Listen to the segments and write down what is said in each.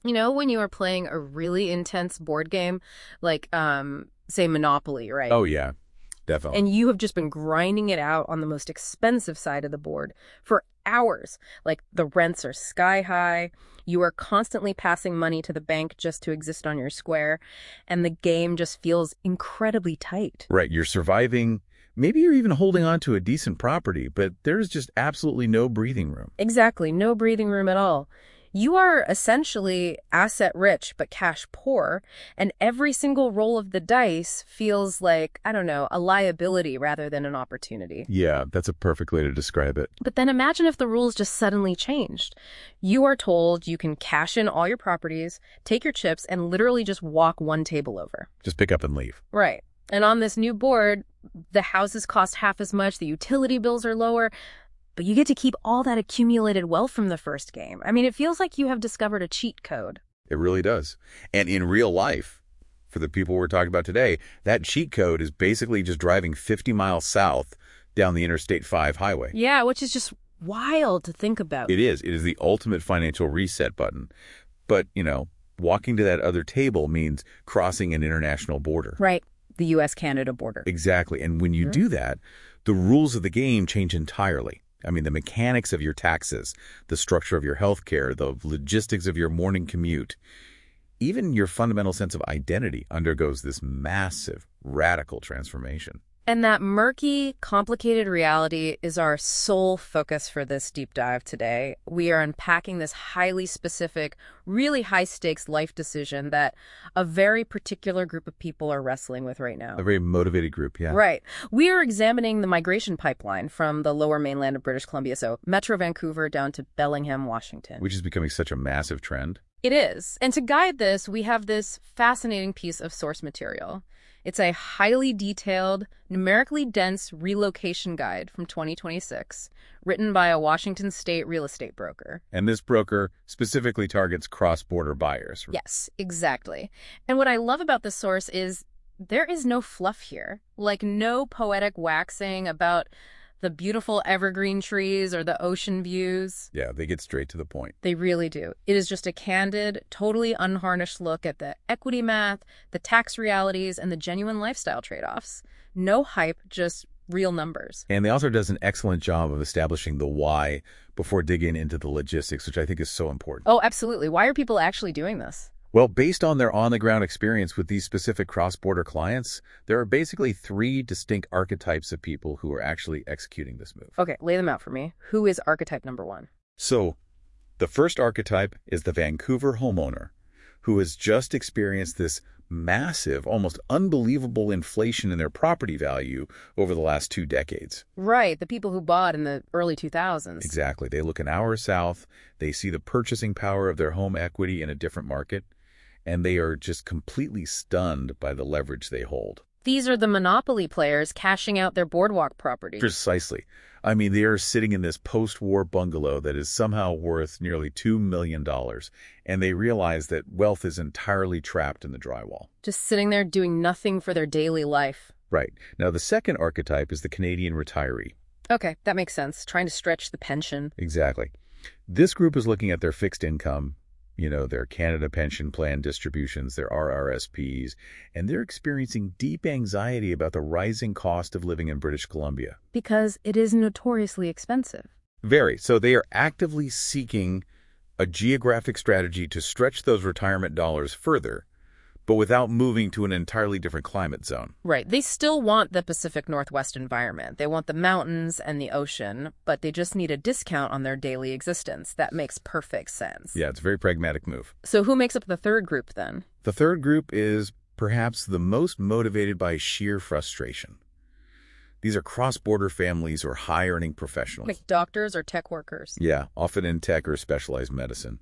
You know, when you are playing a really intense board game, like, say, Monopoly, right? Oh, yeah, definitely. And you have just been grinding it out on the most expensive side of the board for hours. Like, the rents are sky high. You are constantly passing money to the bank just to exist on your square. And the game just feels incredibly tight. Right, you're surviving. Maybe you're even holding on to a decent property, but there's just absolutely no breathing room. Exactly. No breathing room at all. You are essentially asset rich but cash poor, and every single roll of the dice feels like, I don't know, a liability rather than an opportunity. Yeah, that's a perfect way to describe it. But then imagine if the rules just suddenly changed. You are told you can cash in all your properties, take your chips, and literally just walk one table over. Just pick up and leave. Right. And on this new board, the houses cost half as much, the utility bills are lower, but you get to keep all that accumulated wealth from the first game. I mean, it feels like you have discovered a cheat code. It really does. And in real life, for the people we're talking about today, that cheat code is basically just driving 50 miles south down the Interstate 5 highway. Yeah, which is just wild to think about. It is. It is the ultimate financial reset button. But, walking to that other table means crossing an international border. Right. The U.S.-Canada border. Exactly. And when you do that, the rules of the game change entirely. I mean, the mechanics of your taxes, the structure of your health care, the logistics of your morning commute, even your fundamental sense of identity undergoes this massive, radical transformation. And that murky, complicated reality is our sole focus for this deep dive today. We are unpacking this highly specific, really high-stakes life decision that a very particular group of people are wrestling with right now. A very motivated group, yeah. Right. We are examining the migration pipeline from the lower mainland of British Columbia, so Metro Vancouver down to Bellingham, Washington. Which is becoming such a massive trend. It is. And to guide this, we have this fascinating piece of source material. It's a highly detailed, numerically dense relocation guide from 2026, written by a Washington state real estate broker. And this broker specifically targets cross-border buyers. Yes, exactly. And what I love about this source is there is no fluff here, like no poetic waxing about the beautiful evergreen trees or the ocean views. Yeah, they get straight to the point. They really do. It is just a candid, totally unharnessed look at the equity math, the tax realities, and the genuine lifestyle trade-offs. No hype, just real numbers. And the author does an excellent job of establishing the why before digging into the logistics, which I think is so important. Oh, absolutely. Why are people actually doing this? Well, based on their on-the-ground experience with these specific cross-border clients, there are basically 3 distinct archetypes of people who are actually executing this move. Okay, lay them out for me. Who is archetype number 1? So, the first archetype is the Vancouver homeowner, who has just experienced this massive, almost unbelievable inflation in their property value over the last 2 decades. Right, the people who bought in the early 2000s. Exactly. They look an hour south, they see the purchasing power of their home equity in a different market, and they are just completely stunned by the leverage they hold. These are the monopoly players cashing out their boardwalk property. Precisely. I mean, they are sitting in this post-war bungalow that is somehow worth nearly $2 million, and they realize that wealth is entirely trapped in the drywall. Just sitting there doing nothing for their daily life. Right. Now, the second archetype is the Canadian retiree. Okay, that makes sense. Trying to stretch the pension. Exactly. This group is looking at their fixed income, their Canada Pension Plan distributions, their RRSPs, and they're experiencing deep anxiety about the rising cost of living in British Columbia. Because it is notoriously expensive. Very. So they are actively seeking a geographic strategy to stretch those retirement dollars further, but without moving to an entirely different climate zone. Right. They still want the Pacific Northwest environment. They want the mountains and the ocean, but they just need a discount on their daily existence. That makes perfect sense. Yeah, it's a very pragmatic move. So who makes up the third group then? The third group is perhaps the most motivated by sheer frustration. These are cross-border families or high-earning professionals. Like doctors or tech workers? Yeah, often in tech or specialized medicine.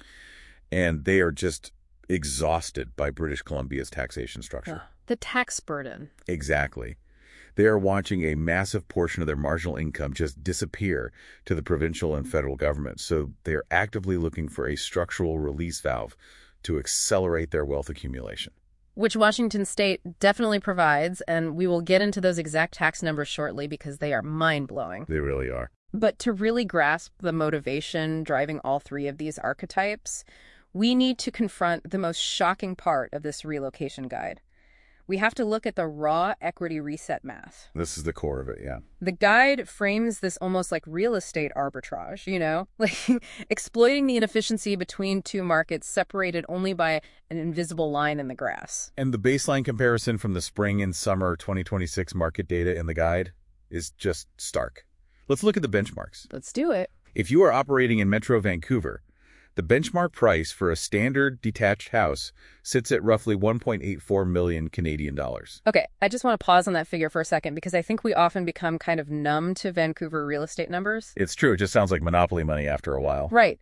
And they are just exhausted by British Columbia's taxation structure. The tax burden. Exactly. They are watching a massive portion of their marginal income just disappear to the provincial and federal government. So they are actively looking for a structural release valve to accelerate their wealth accumulation. Which Washington state definitely provides, and we will get into those exact tax numbers shortly because they are mind-blowing. They really are. But to really grasp the motivation driving all 3 of these archetypes, we need to confront the most shocking part of this relocation guide. We have to look at the raw equity reset math. This is the core of it, yeah. The guide frames this almost like real estate arbitrage, like exploiting the inefficiency between two markets separated only by an invisible line in the grass. And the baseline comparison from the spring and summer 2026 market data in the guide is just stark. Let's look at the benchmarks. Let's do it. If you are operating in Metro Vancouver, the benchmark price for a standard detached house sits at roughly 1.84 million Canadian dollars. Okay, I just want to pause on that figure for a second because I think we often become kind of numb to Vancouver real estate numbers. It's true. It just sounds like monopoly money after a while. Right.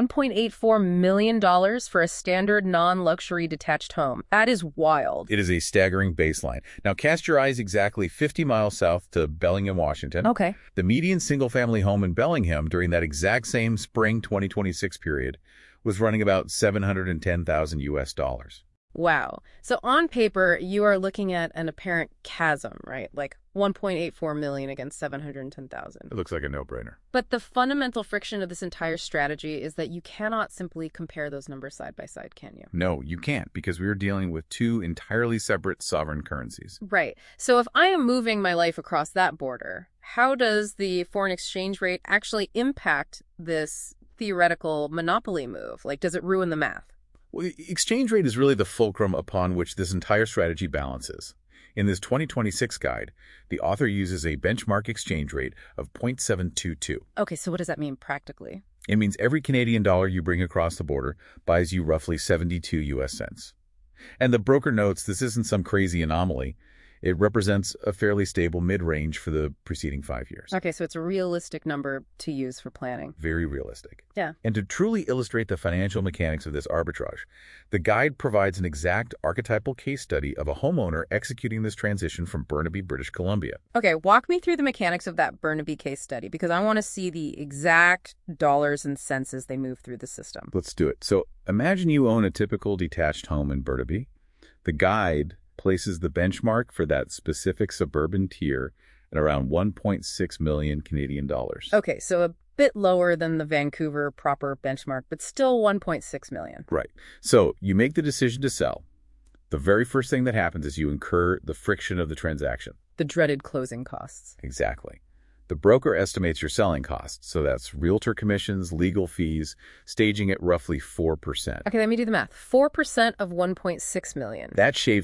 $1.84 million for a standard non-luxury detached home. That is wild. It is a staggering baseline. Now, cast your eyes exactly 50 miles south to Bellingham, Washington. Okay. The median single-family home in Bellingham during that exact same spring 2026 period was running about $710,000 US. Wow. So on paper, you are looking at an apparent chasm, right? Like 1.84 million against 710,000. It looks like a no-brainer. But the fundamental friction of this entire strategy is that you cannot simply compare those numbers side by side, can you? No, you can't, because we are dealing with two entirely separate sovereign currencies. Right. So if I am moving my life across that border, how does the foreign exchange rate actually impact this theoretical monopoly move? Like, does it ruin the math? Well, the exchange rate is really the fulcrum upon which this entire strategy balances. In this 2026 guide, the author uses a benchmark exchange rate of 0.722. Okay, so what does that mean practically? It means every Canadian dollar you bring across the border buys you roughly 72 US cents. And the broker notes this isn't some crazy anomaly. It represents a fairly stable mid-range for the preceding 5 years. Okay, so it's a realistic number to use for planning. Very realistic. Yeah. And to truly illustrate the financial mechanics of this arbitrage, the guide provides an exact archetypal case study of a homeowner executing this transition from Burnaby, British Columbia. Okay, walk me through the mechanics of that Burnaby case study because I want to see the exact dollars and cents as they move through the system. Let's do it. So imagine you own a typical detached home in Burnaby. The guide places the benchmark for that specific suburban tier at around 1.6 million Canadian dollars. Okay, so a bit lower than the Vancouver proper benchmark, but still 1.6 million. Right. So you make the decision to sell. The very first thing that happens is you incur the friction of the transaction. The dreaded closing costs. Exactly. The broker estimates your selling costs, so that's realtor commissions, legal fees, staging at roughly 4%. Okay, let me do the math. 4% of 1.6 million. That shaves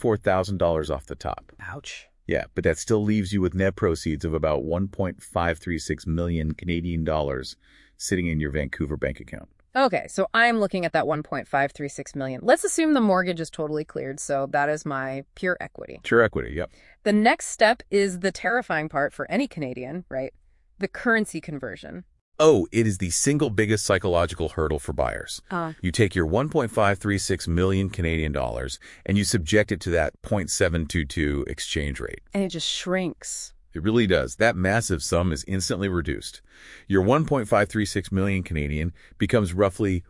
$64,000 off the top. Ouch. Yeah, but that still leaves you with net proceeds of about 1.536 million Canadian dollars sitting in your Vancouver bank account. Okay, so I'm looking at that 1.536 million. Let's assume the mortgage is totally cleared, so that is my pure equity. Pure equity, yep. The next step is the terrifying part for any Canadian, right? The currency conversion. Oh, it is the single biggest psychological hurdle for buyers. You take your 1.536 million Canadian dollars and you subject it to that 0.722 exchange rate. And it just shrinks. It really does. That massive sum is instantly reduced. Your 1.536 million Canadian becomes roughly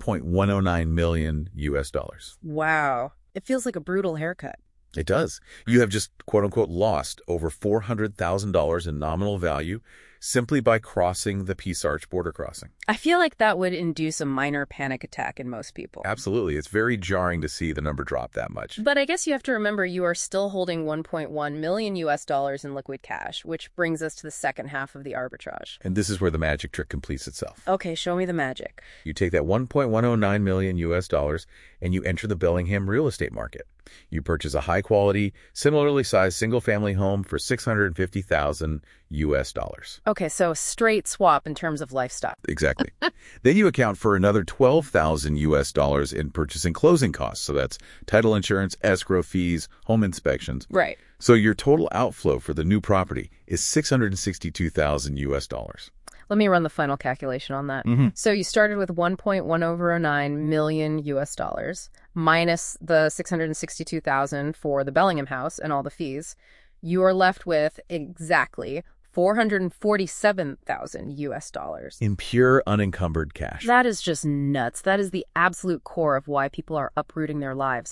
1.109 million US dollars. Wow. It feels like a brutal haircut. It does. You have just, quote-unquote, lost over $400,000 in nominal value simply by crossing the Peace Arch border crossing. I feel like that would induce a minor panic attack in most people. Absolutely. It's very jarring to see the number drop that much. But I guess you have to remember you are still holding 1.1 million US dollars in liquid cash, which brings us to the second half of the arbitrage. And this is where the magic trick completes itself. Okay, show me the magic. You take that 1.109 million US dollars and you enter the Bellingham real estate market. You purchase a high-quality, similarly sized single-family home for $650,000 US dollars. Okay, so a straight swap in terms of lifestyle. Exactly. Then you account for another $12,000 US dollars in purchase and closing costs. So that's title insurance, escrow fees, home inspections. Right. So your total outflow for the new property is $662,000 US dollars. Let me run the final calculation on that. So you started with 1.1009 million US dollars minus the 662,000 for the Bellingham house and all the fees. You are left with exactly $447,000 US dollars. In pure unencumbered cash. That is just nuts. That is the absolute core of why people are uprooting their lives.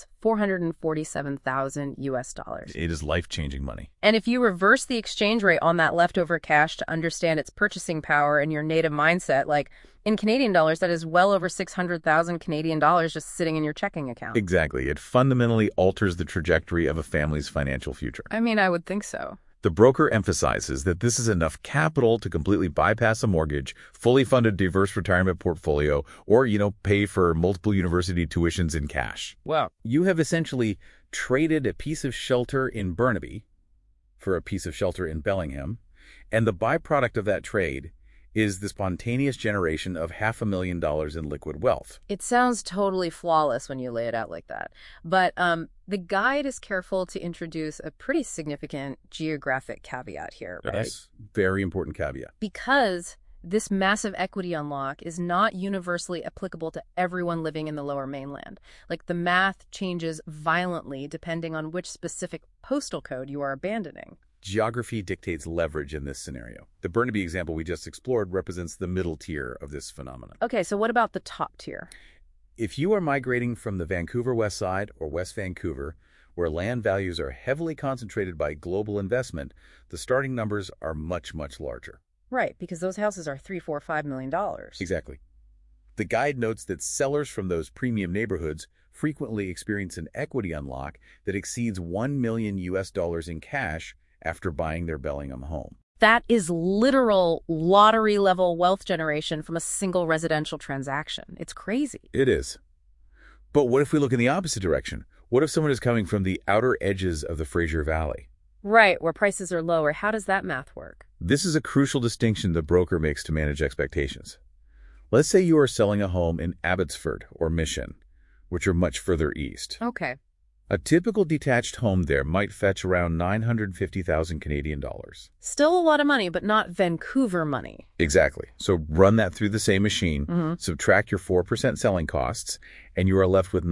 $447,000 US dollars. It is life-changing money. And if you reverse the exchange rate on that leftover cash to understand its purchasing power and your native mindset, like in Canadian dollars, that is well over 600,000 Canadian dollars just sitting in your checking account. Exactly. It fundamentally alters the trajectory of a family's financial future. I mean, I would think so. The broker emphasizes that this is enough capital to completely bypass a mortgage, fully fund a diverse retirement portfolio, or, pay for multiple university tuitions in cash. Wow. You have essentially traded a piece of shelter in Burnaby for a piece of shelter in Bellingham, and the byproduct of that trade is the spontaneous generation of $500,000 in liquid wealth. It sounds totally flawless when you lay it out like that. But the guide is careful to introduce a pretty significant geographic caveat here, right? Yes, very important caveat. Because this massive equity unlock is not universally applicable to everyone living in the Lower Mainland. Like, the math changes violently depending on which specific postal code you are abandoning. Geography dictates leverage in this scenario. The Burnaby example we just explored represents the middle tier of this phenomenon. Okay, so what about the top tier? If you are migrating from the Vancouver West Side or West Vancouver, where land values are heavily concentrated by global investment, the starting numbers are much, much larger. Right, because those houses are $3, $4, $5 million. Exactly. The guide notes that sellers from those premium neighborhoods frequently experience an equity unlock that exceeds $1 million US in cash after buying their Bellingham home. That is literal lottery-level wealth generation from a single residential transaction. It's crazy. It is. But what if we look in the opposite direction? What if someone is coming from the outer edges of the Fraser Valley? Right, where prices are lower. How does that math work? This is a crucial distinction the broker makes to manage expectations. Let's say you are selling a home in Abbotsford or Mission, which are much further east. Okay. A typical detached home there might fetch around 950,000 Canadian dollars. Still a lot of money, but not Vancouver money. Exactly. So run that through the same machine, subtract your 4% selling costs, and you are left with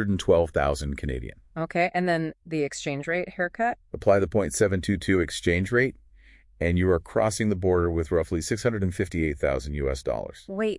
912,000 Canadian. Okay, and then the exchange rate haircut? Apply the 0.722 exchange rate, and you are crossing the border with roughly 658,000 US dollars. Wait,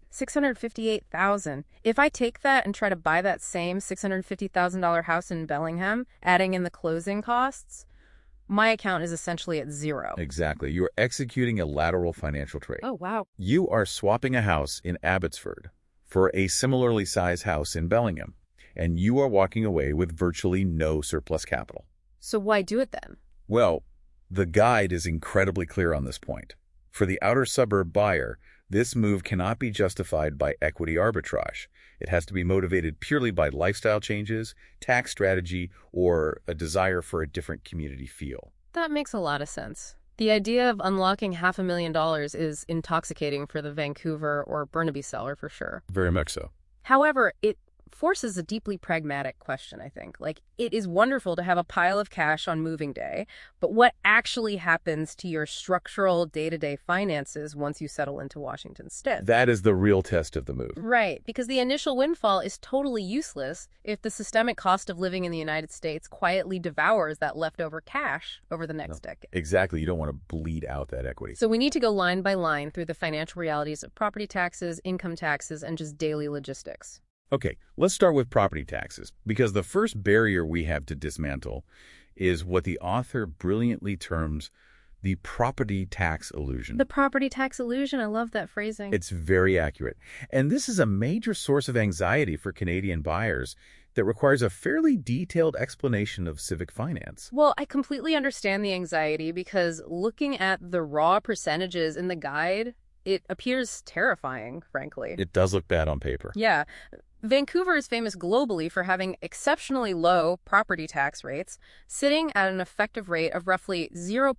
658,000. If I take that and try to buy that same $650,000 house in Bellingham, adding in the closing costs, my account is essentially at zero. Exactly. You are executing a lateral financial trade. Oh, wow. You are swapping a house in Abbotsford for a similarly sized house in Bellingham, and you are walking away with virtually no surplus capital. So why do it then? Well, the guide is incredibly clear on this point. For the outer suburb buyer, this move cannot be justified by equity arbitrage. It has to be motivated purely by lifestyle changes, tax strategy, or a desire for a different community feel. That makes a lot of sense. The idea of unlocking $500,000 is intoxicating for the Vancouver or Burnaby seller for sure. Very much so. However, it forces a deeply pragmatic question, I think. Like, it is wonderful to have a pile of cash on moving day, but what actually happens to your structural day-to-day finances once you settle into Washington State? That is the real test of the move. Right, because the initial windfall is totally useless if the systemic cost of living in the United States quietly devours that leftover cash over the next decade. Exactly. You don't want to bleed out that equity. So we need to go line by line through the financial realities of property taxes, income taxes, and just daily logistics. Okay, let's start with property taxes, because the first barrier we have to dismantle is what the author brilliantly terms the property tax illusion. The property tax illusion, I love that phrasing. It's very accurate. And this is a major source of anxiety for Canadian buyers that requires a fairly detailed explanation of civic finance. Well, I completely understand the anxiety because looking at the raw percentages in the guide, it appears terrifying, frankly. It does look bad on paper. Yeah. Vancouver is famous globally for having exceptionally low property tax rates, sitting at an effective rate of roughly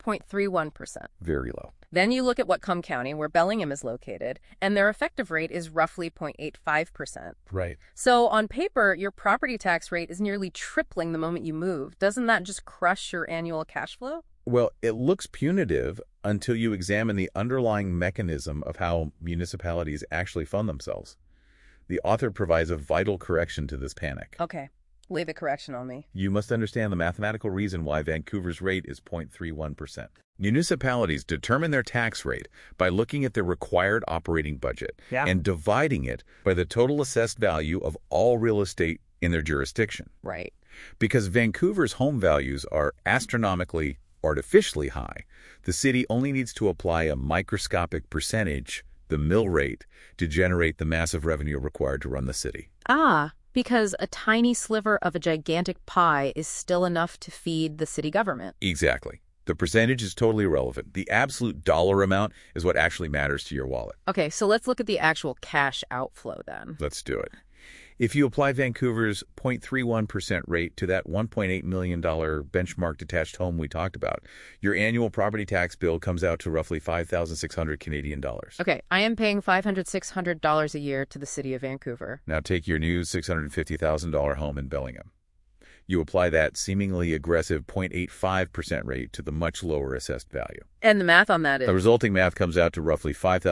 0.31%. Very low. Then you look at Whatcom County, where Bellingham is located, and their effective rate is roughly 0.85%. Right. So on paper, your property tax rate is nearly tripling the moment you move. Doesn't that just crush your annual cash flow? Well, it looks punitive until you examine the underlying mechanism of how municipalities actually fund themselves. The author provides a vital correction to this panic. Okay. Lay the correction on me. You must understand the mathematical reason why Vancouver's rate is 0.31%. Municipalities determine their tax rate by looking at their required operating budget and dividing it by the total assessed value of all real estate in their jurisdiction. Right. Because Vancouver's home values are astronomically, artificially high, the city only needs to apply a microscopic percentage, the mill rate, to generate the massive revenue required to run the city. Because a tiny sliver of a gigantic pie is still enough to feed the city government. Exactly. The percentage is totally irrelevant. The absolute dollar amount is what actually matters to your wallet. Okay, so let's look at the actual cash outflow then. Let's do it. If you apply Vancouver's 0.31% rate to that $1.8 million benchmark detached home we talked about, your annual property tax bill comes out to roughly 5,600 Canadian dollars. Okay, I am paying $600 a year to the city of Vancouver. Now take your new $650,000 home in Bellingham. You apply that seemingly aggressive 0.85% rate to the much lower assessed value. And the math on that is? The resulting math comes out to roughly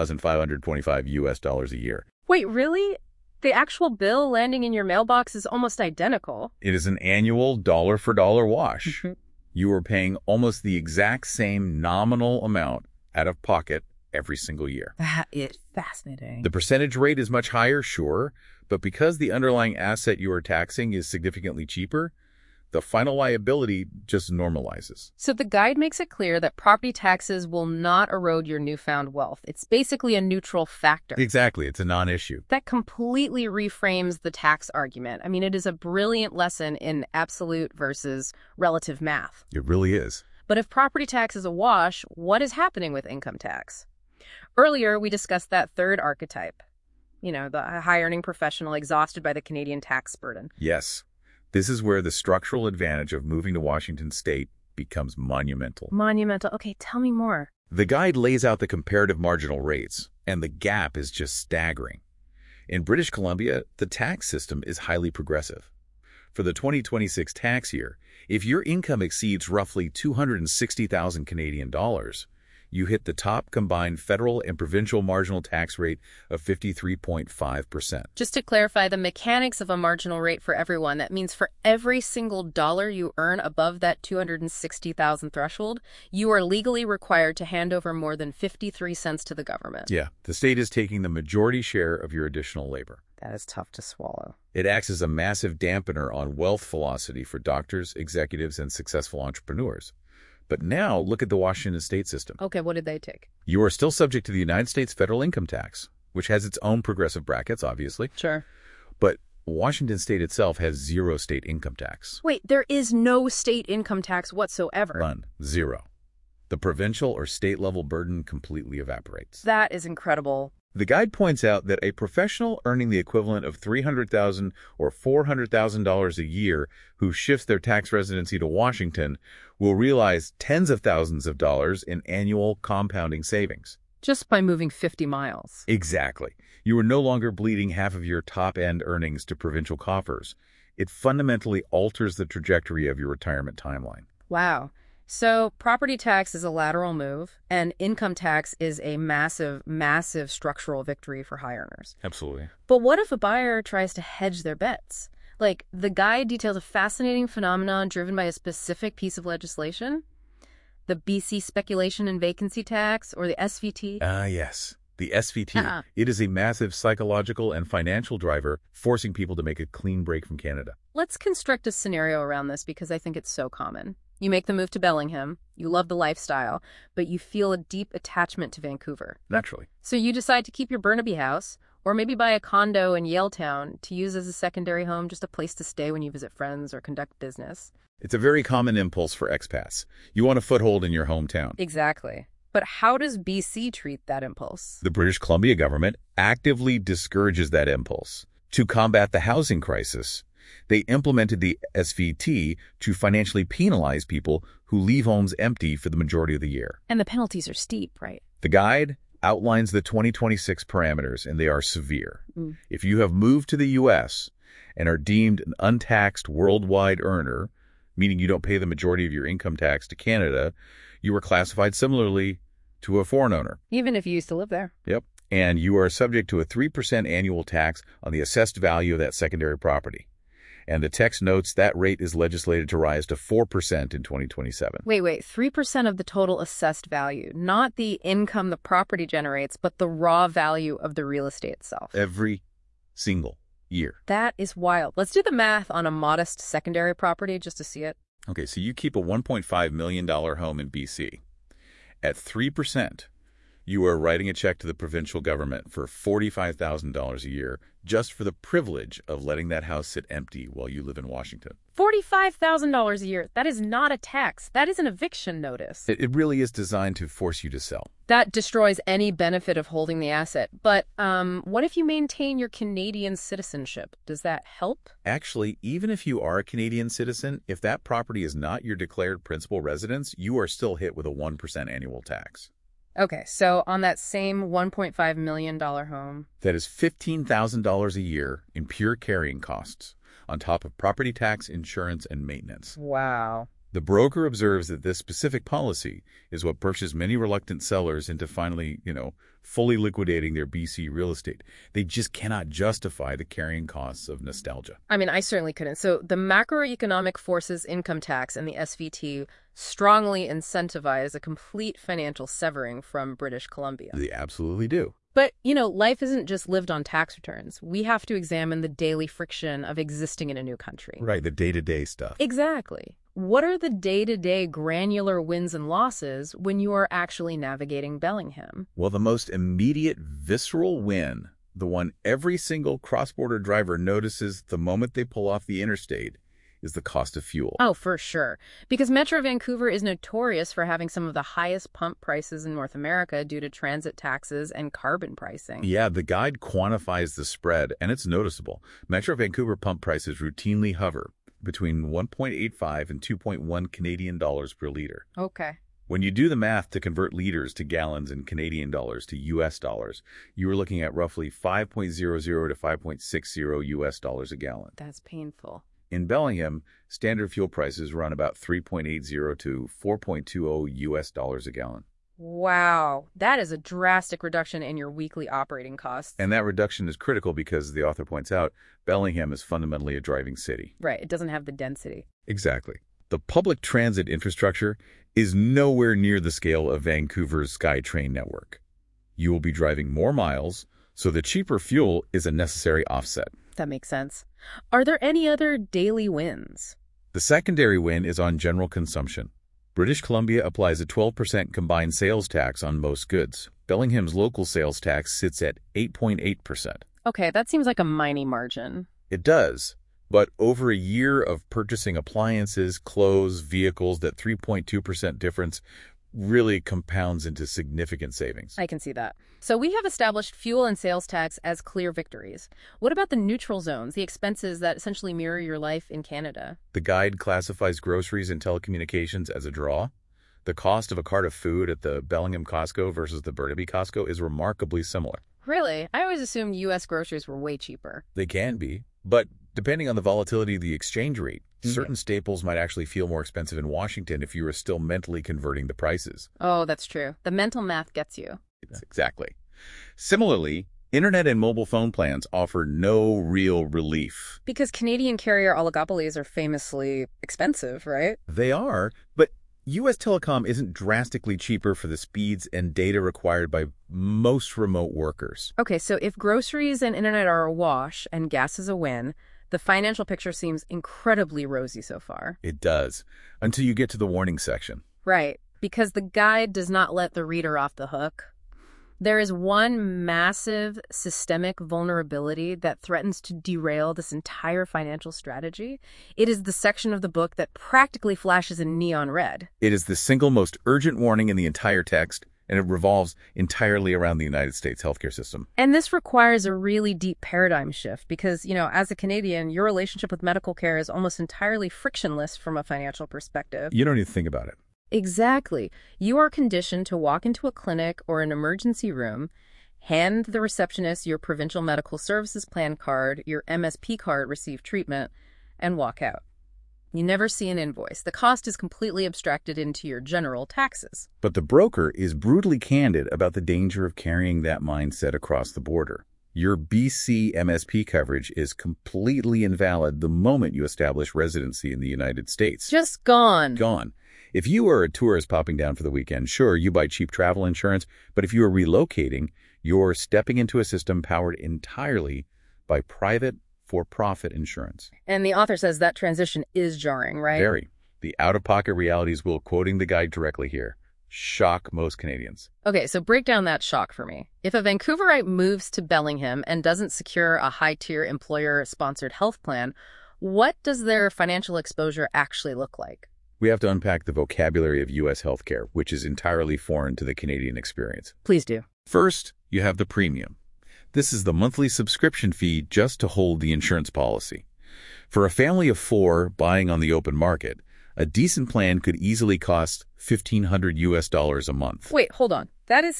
$5,525 a year. Wait, really? The actual bill landing in your mailbox is almost identical. It is an annual dollar-for-dollar wash. You are paying almost the exact same nominal amount out of pocket every single year. That is fascinating. The percentage rate is much higher, sure, but because the underlying asset you are taxing is significantly cheaper, the final liability just normalizes. So the guide makes it clear that property taxes will not erode your newfound wealth. It's basically a neutral factor. Exactly. It's a non-issue. That completely reframes the tax argument. I mean, it is a brilliant lesson in absolute versus relative math. It really is. But if property tax is a wash, what is happening with income tax? Earlier, we discussed that third archetype. You know, the high-earning professional exhausted by the Canadian tax burden. Yes. This is where the structural advantage of moving to Washington State becomes monumental. Monumental. Okay, tell me more. The guide lays out the comparative marginal rates, and the gap is just staggering. In British Columbia, the tax system is highly progressive. For the 2026 tax year, if your income exceeds roughly 260,000 Canadian dollars, you hit the top combined federal and provincial marginal tax rate of 53.5%. Just to clarify the mechanics of a marginal rate for everyone, that means for every single dollar you earn above that 260,000 threshold, you are legally required to hand over more than 53 cents to the government. Yeah, the state is taking the majority share of your additional labor. That is tough to swallow. It acts as a massive dampener on wealth velocity for doctors, executives, and successful entrepreneurs. But now, look at the Washington state system. Okay, what did they take? You are still subject to the United States federal income tax, which has its own progressive brackets, obviously. Sure. But Washington state itself has zero state income tax. Wait, there is no state income tax whatsoever? None. Zero. The provincial or state-level burden completely evaporates. That is incredible. The guide points out that a professional earning the equivalent of $300,000 or $400,000 a year who shifts their tax residency to Washington will realize tens of thousands of dollars in annual compounding savings. Just by moving 50 miles. Exactly. You are no longer bleeding half of your top-end earnings to provincial coffers. It fundamentally alters the trajectory of your retirement timeline. Wow. So property tax is a lateral move, and income tax is a massive, massive structural victory for high earners. Absolutely. But what if a buyer tries to hedge their bets? Like, the guide details a fascinating phenomenon driven by a specific piece of legislation. The BC speculation and vacancy tax, or the SVT. Yes. The SVT. It is a massive psychological and financial driver forcing people to make a clean break from Canada. Let's construct a scenario around this because I think it's so common. You make the move to Bellingham, you love the lifestyle, but you feel a deep attachment to Vancouver. Naturally. So you decide to keep your Burnaby house, or maybe buy a condo in Yaletown to use as a secondary home, just a place to stay when you visit friends or conduct business. It's a very common impulse for expats. You want a foothold in your hometown. Exactly. But how does BC treat that impulse? The British Columbia government actively discourages that impulse. To combat the housing crisis, they implemented the SVT to financially penalize people who leave homes empty for the majority of the year. And the penalties are steep, right? The guide outlines the 2026 parameters, and they are severe. If you have moved to the U.S. and are deemed an untaxed worldwide earner, meaning you don't pay the majority of your income tax to Canada, you are classified similarly to a foreign owner. Even if you used to live there. Yep. And you are subject to a 3% annual tax on the assessed value of that secondary property. And the text notes that rate is legislated to rise to 4% in 2027. Wait, 3% of the total assessed value, not the income the property generates, but the raw value of the real estate itself. Every single year. That is wild. Let's do the math on a modest secondary property just to see it. Okay, so you keep a $1.5 million home in BC. At 3%, you are writing a check to the provincial government for $45,000 a year just for the privilege of letting that house sit empty while you live in Washington. $45,000 a year. That is not a tax. That is an eviction notice. It really is designed to force you to sell. That destroys any benefit of holding the asset. But what if you maintain your Canadian citizenship? Does that help? Actually, even if you are a Canadian citizen, if that property is not your declared principal residence, you are still hit with a 1% annual tax. Okay, so on that same $1.5 million home. That is $15,000 a year in pure carrying costs, on top of property tax, insurance, and maintenance. Wow. The broker observes that this specific policy is what pushes many reluctant sellers into finally, fully liquidating their BC real estate. They just cannot justify the carrying costs of nostalgia. I mean, I certainly couldn't. So the macroeconomic forces income tax and the SVT strongly incentivize a complete financial severing from British Columbia. They absolutely do. But, life isn't just lived on tax returns. We have to examine the daily friction of existing in a new country. Right, the day-to-day stuff. Exactly. What are the day-to-day granular wins and losses when you are actually navigating Bellingham? Well, the most immediate visceral win, the one every single cross-border driver notices the moment they pull off the interstate, is the cost of fuel. Oh, for sure. Because Metro Vancouver is notorious for having some of the highest pump prices in North America due to transit taxes and carbon pricing. Yeah, the guide quantifies the spread, and it's noticeable. Metro Vancouver pump prices routinely hover between 1.85 and 2.1 Canadian dollars per liter. Okay. When you do the math to convert liters to gallons in Canadian dollars to U.S. dollars, you are looking at roughly 5.00 to 5.60 U.S. dollars a gallon. That's painful. In Bellingham, standard fuel prices run about 3.80 to 4.20 U.S. dollars a gallon. Wow, that is a drastic reduction in your weekly operating costs. And that reduction is critical because, the author points out, Bellingham is fundamentally a driving city. Right, it doesn't have the density. Exactly. The public transit infrastructure is nowhere near the scale of Vancouver's SkyTrain network. You will be driving more miles, so the cheaper fuel is a necessary offset. That makes sense. Are there any other daily wins? The secondary win is on general consumption. British Columbia applies a 12% combined sales tax on most goods. Bellingham's local sales tax sits at 8.8%. Okay, that seems like a minor margin. It does. But over a year of purchasing appliances, clothes, vehicles, that 3.2% difference really compounds into significant savings. I can see that. So we have established fuel and sales tax as clear victories. What about the neutral zones, the expenses that essentially mirror your life in Canada? The guide classifies groceries and telecommunications as a draw. The cost of a cart of food at the Bellingham Costco versus the Burnaby Costco is remarkably similar. Really? I always assumed U.S. groceries were way cheaper. They can be, but depending on the volatility of the exchange rate, certain staples might actually feel more expensive in Washington if you are still mentally converting the prices. Oh, that's true. The mental math gets you. Exactly. Similarly, internet and mobile phone plans offer no real relief. Because Canadian carrier oligopolies are famously expensive, right? They are, but U.S. telecom isn't drastically cheaper for the speeds and data required by most remote workers. Okay, so if groceries and internet are a wash and gas is a win, the financial picture seems incredibly rosy so far. It does, until you get to the warning section. Right, because the guide does not let the reader off the hook. There is one massive systemic vulnerability that threatens to derail this entire financial strategy. It is the section of the book that practically flashes in neon red. It is the single most urgent warning in the entire text, and it revolves entirely around the United States healthcare system. And this requires a really deep paradigm shift because, as a Canadian, your relationship with medical care is almost entirely frictionless from a financial perspective. You don't even think about it. Exactly. You are conditioned to walk into a clinic or an emergency room, hand the receptionist your provincial medical services plan card, your MSP card, receive treatment, and walk out. You never see an invoice. The cost is completely abstracted into your general taxes. But the broker is brutally candid about the danger of carrying that mindset across the border. Your BC MSP coverage is completely invalid the moment you establish residency in the United States. Just gone. Gone. If you are a tourist popping down for the weekend, sure, you buy cheap travel insurance, but if you are relocating, you're stepping into a system powered entirely by private for-profit insurance. And the author says that transition is jarring, right? Very. The out-of-pocket realities will, quoting the guide directly here, shock most Canadians. Okay, so break down that shock for me. If a Vancouverite moves to Bellingham and doesn't secure a high-tier employer-sponsored health plan, what does their financial exposure actually look like? We have to unpack the vocabulary of U.S. healthcare, which is entirely foreign to the Canadian experience. Please do. First, you have the premium. This is the monthly subscription fee just to hold the insurance policy. For a family of 4 buying on the open market, a decent plan could easily cost $1,500 a month. Wait, hold on. That is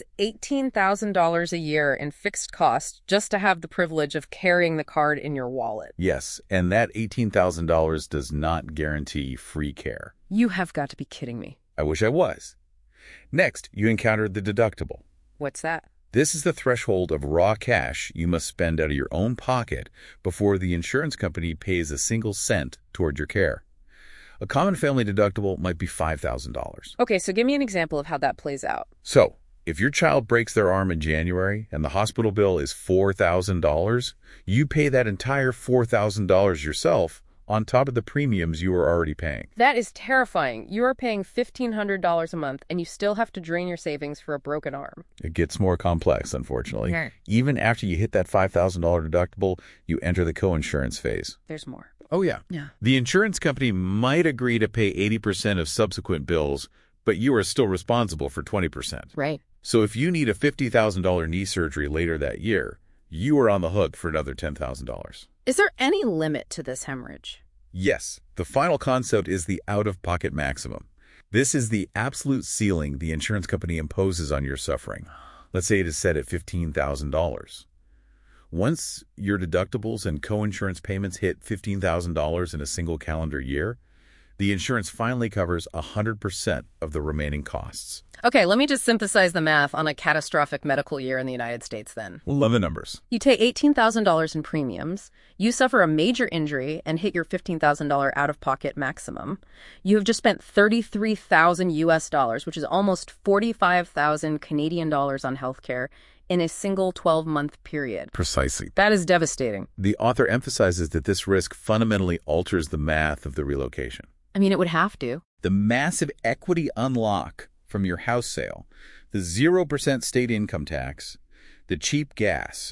$18,000 a year in fixed cost just to have the privilege of carrying the card in your wallet. Yes, and that $18,000 does not guarantee free care. You have got to be kidding me. I wish I was. Next, you encounter the deductible. What's that? This is the threshold of raw cash you must spend out of your own pocket before the insurance company pays a single cent toward your care. A common family deductible might be $5,000. Okay, so give me an example of how that plays out. So, if your child breaks their arm in January and the hospital bill is $4,000, you pay that entire $4,000 yourself on top of the premiums you are already paying. That is terrifying. You are paying $1,500 a month, and you still have to drain your savings for a broken arm. It gets more complex, unfortunately. Yeah. Even after you hit that $5,000 deductible, you enter the coinsurance phase. There's more. Oh, yeah. Yeah. The insurance company might agree to pay 80% of subsequent bills, but you are still responsible for 20%. Right. So if you need a $50,000 knee surgery later that year, you are on the hook for another $10,000. Is there any limit to this hemorrhage? Yes. The final concept is the out-of-pocket maximum. This is the absolute ceiling the insurance company imposes on your suffering. Let's say it is set at $15,000. Once your deductibles and coinsurance payments hit $15,000 in a single calendar year, the insurance finally covers 100% of the remaining costs. Okay, let me just synthesize the math on a catastrophic medical year in the United States then. Love the numbers. You take $18,000 in premiums, you suffer a major injury and hit your $15,000 out-of-pocket maximum. You have just spent $33,000 US, which is almost 45,000 Canadian dollars on healthcare in a single 12-month period. Precisely. That is devastating. The author emphasizes that this risk fundamentally alters the math of the relocation. I mean, it would have to. The massive equity unlock from your house sale, the 0% state income tax, the cheap gas,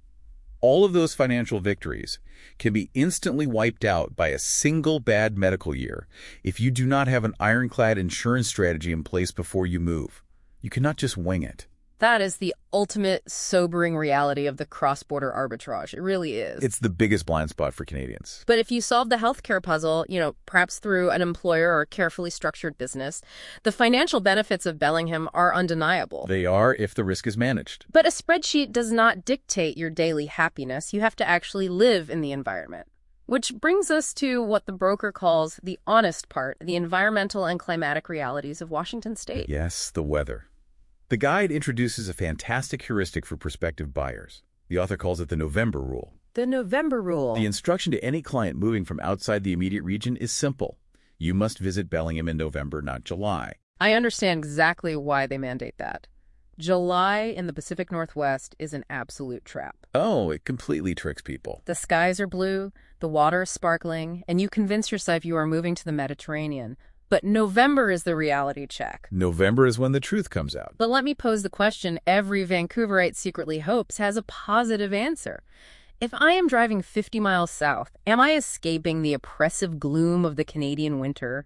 all of those financial victories can be instantly wiped out by a single bad medical year if you do not have an ironclad insurance strategy in place before you move. You cannot just wing it. That is the ultimate sobering reality of the cross-border arbitrage. It really is. It's the biggest blind spot for Canadians. But if you solve the healthcare puzzle, perhaps through an employer or carefully structured business, the financial benefits of Bellingham are undeniable. They are if the risk is managed. But a spreadsheet does not dictate your daily happiness. You have to actually live in the environment. Which brings us to what the broker calls the honest part, the environmental and climatic realities of Washington State. Yes, the weather. The guide introduces a fantastic heuristic for prospective buyers. The author calls it the November rule. The November rule. The instruction to any client moving from outside the immediate region is simple. You must visit Bellingham in November, not July. I understand exactly why they mandate that. July in the Pacific Northwest is an absolute trap. Oh, it completely tricks people. The skies are blue, the water is sparkling, and you convince yourself you are moving to the Mediterranean. But November is the reality check. November is when the truth comes out. But let me pose the question every Vancouverite secretly hopes has a positive answer. If I am driving 50 miles south, am I escaping the oppressive gloom of the Canadian winter?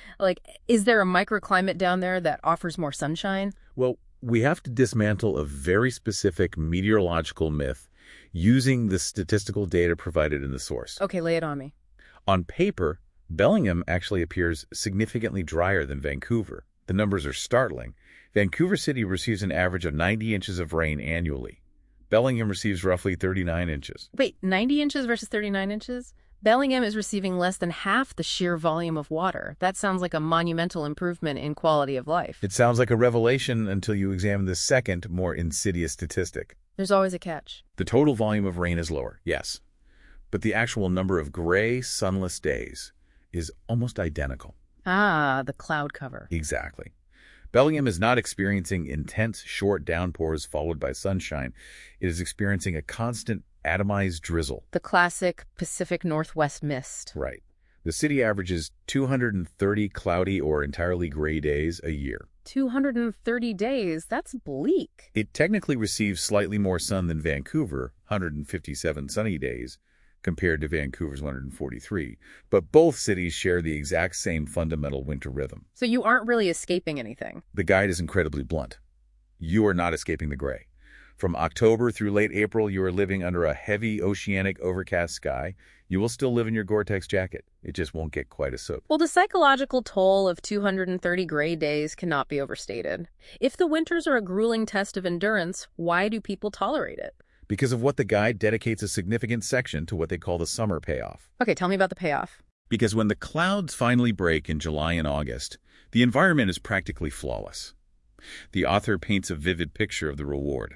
Is there a microclimate down there that offers more sunshine? Well, we have to dismantle a very specific meteorological myth using the statistical data provided in the source. Okay, lay it on me. On paper, Bellingham actually appears significantly drier than Vancouver. The numbers are startling. Vancouver City receives an average of 90 inches of rain annually. Bellingham receives roughly 39 inches. Wait, 90 inches versus 39 inches? Bellingham is receiving less than half the sheer volume of water. That sounds like a monumental improvement in quality of life. It sounds like a revelation until you examine the second, more insidious statistic. There's always a catch. The total volume of rain is lower, yes, but the actual number of gray, sunless days is almost identical. Ah, the cloud cover. Exactly. Bellingham is not experiencing intense, short downpours followed by sunshine. It is experiencing a constant, atomized drizzle. The classic Pacific Northwest mist. Right. The city averages 230 cloudy or entirely gray days a year. 230 days? That's bleak. It technically receives slightly more sun than Vancouver, 157 sunny days, compared to Vancouver's 143. But both cities share the exact same fundamental winter rhythm. So you aren't really escaping anything. The guide is incredibly blunt. You are not escaping the gray. From October through late April, you are living under a heavy, oceanic, overcast sky. You will still live in your Gore-Tex jacket. It just won't get quite as soaked. Well, the psychological toll of 230 gray days cannot be overstated. If the winters are a grueling test of endurance, why do people tolerate it? Because of what the guide dedicates a significant section to what they call the summer payoff. Okay, tell me about the payoff. Because when the clouds finally break in July and August, the environment is practically flawless. The author paints a vivid picture of the reward.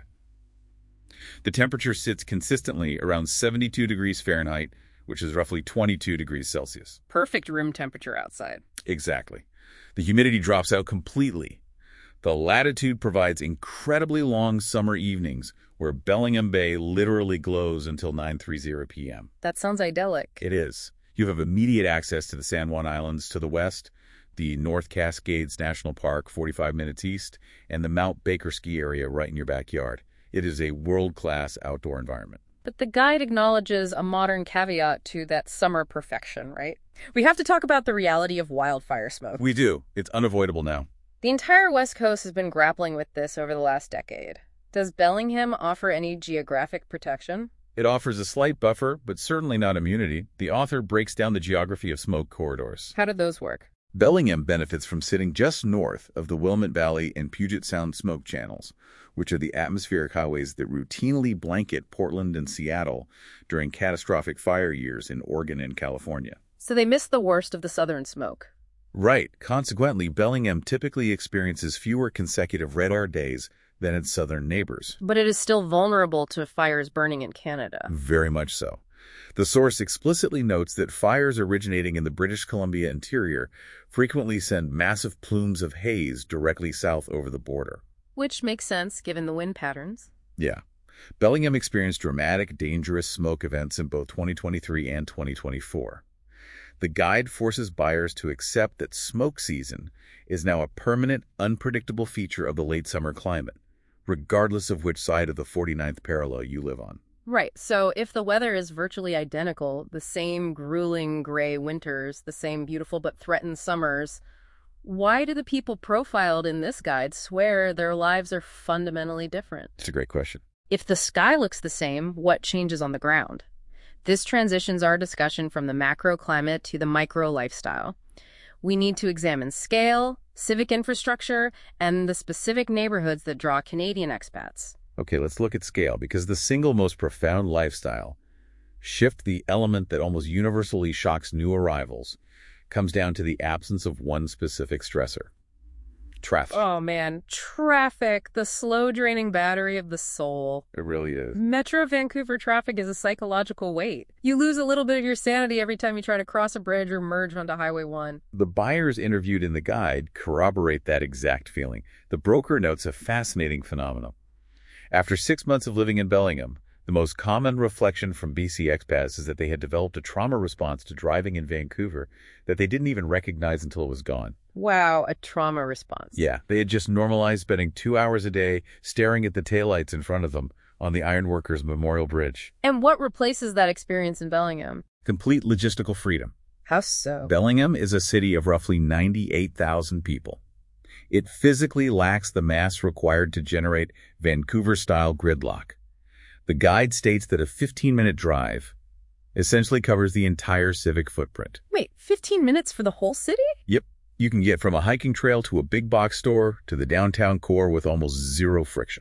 The temperature sits consistently around 72 degrees Fahrenheit, which is roughly 22 degrees Celsius. Perfect room temperature outside. Exactly. The humidity drops out completely. The latitude provides incredibly long summer evenings where Bellingham Bay literally glows until 9:30 p.m. That sounds idyllic. It is. You have immediate access to the San Juan Islands to the west, the North Cascades National Park 45 minutes east, and the Mount Baker ski area right in your backyard. It is a world-class outdoor environment. But the guide acknowledges a modern caveat to that summer perfection, right? We have to talk about the reality of wildfire smoke. We do. It's unavoidable now. The entire West Coast has been grappling with this over the last decade. Does Bellingham offer any geographic protection? It offers a slight buffer, but certainly not immunity. The author breaks down the geography of smoke corridors. How did those work? Bellingham benefits from sitting just north of the Willamette Valley and Puget Sound smoke channels, which are the atmospheric highways that routinely blanket Portland and Seattle during catastrophic fire years in Oregon and California. So they missed the worst of the southern smoke. Right. Consequently, Bellingham typically experiences fewer consecutive red-hour days than its southern neighbors. But it is still vulnerable to fires burning in Canada. Very much so. The source explicitly notes that fires originating in the British Columbia interior frequently send massive plumes of haze directly south over the border. Which makes sense given the wind patterns. Yeah. Bellingham experienced dramatic, dangerous smoke events in both 2023 and 2024. The guide forces buyers to accept that smoke season is now a permanent, unpredictable feature of the late summer climate, regardless of which side of the 49th parallel you live on. Right, so if the weather is virtually identical, the same grueling gray winters, the same beautiful but threatened summers, why do the people profiled in this guide swear their lives are fundamentally different? It's a great question. If the sky looks the same, what changes on the ground? This transitions our discussion from the macro climate to the micro lifestyle. We need to examine scale, civic infrastructure, and the specific neighborhoods that draw Canadian expats. Okay, let's look at scale, because the single most profound lifestyle shift, the element that almost universally shocks new arrivals, comes down to the absence of one specific stressor. Traffic. Oh man, traffic, the slow draining battery of the soul. It really is. Metro Vancouver traffic is a psychological weight. You lose a little bit of your sanity every time you try to cross a bridge or merge onto Highway 1. The buyers interviewed in the guide corroborate that exact feeling. The broker notes a fascinating phenomenon. After 6 months of living in Bellingham, the most common reflection from BC expats is that they had developed a trauma response to driving in Vancouver that they didn't even recognize until it was gone. Wow, a trauma response. Yeah, they had just normalized spending 2 hours a day staring at the taillights in front of them on the Ironworkers Memorial Bridge. And what replaces that experience in Bellingham? Complete logistical freedom. How so? Bellingham is a city of roughly 98,000 people. It physically lacks the mass required to generate Vancouver-style gridlock. The guide states that a 15-minute drive essentially covers the entire civic footprint. Wait, 15 minutes for the whole city? Yep. You can get from a hiking trail to a big box store to the downtown core with almost zero friction.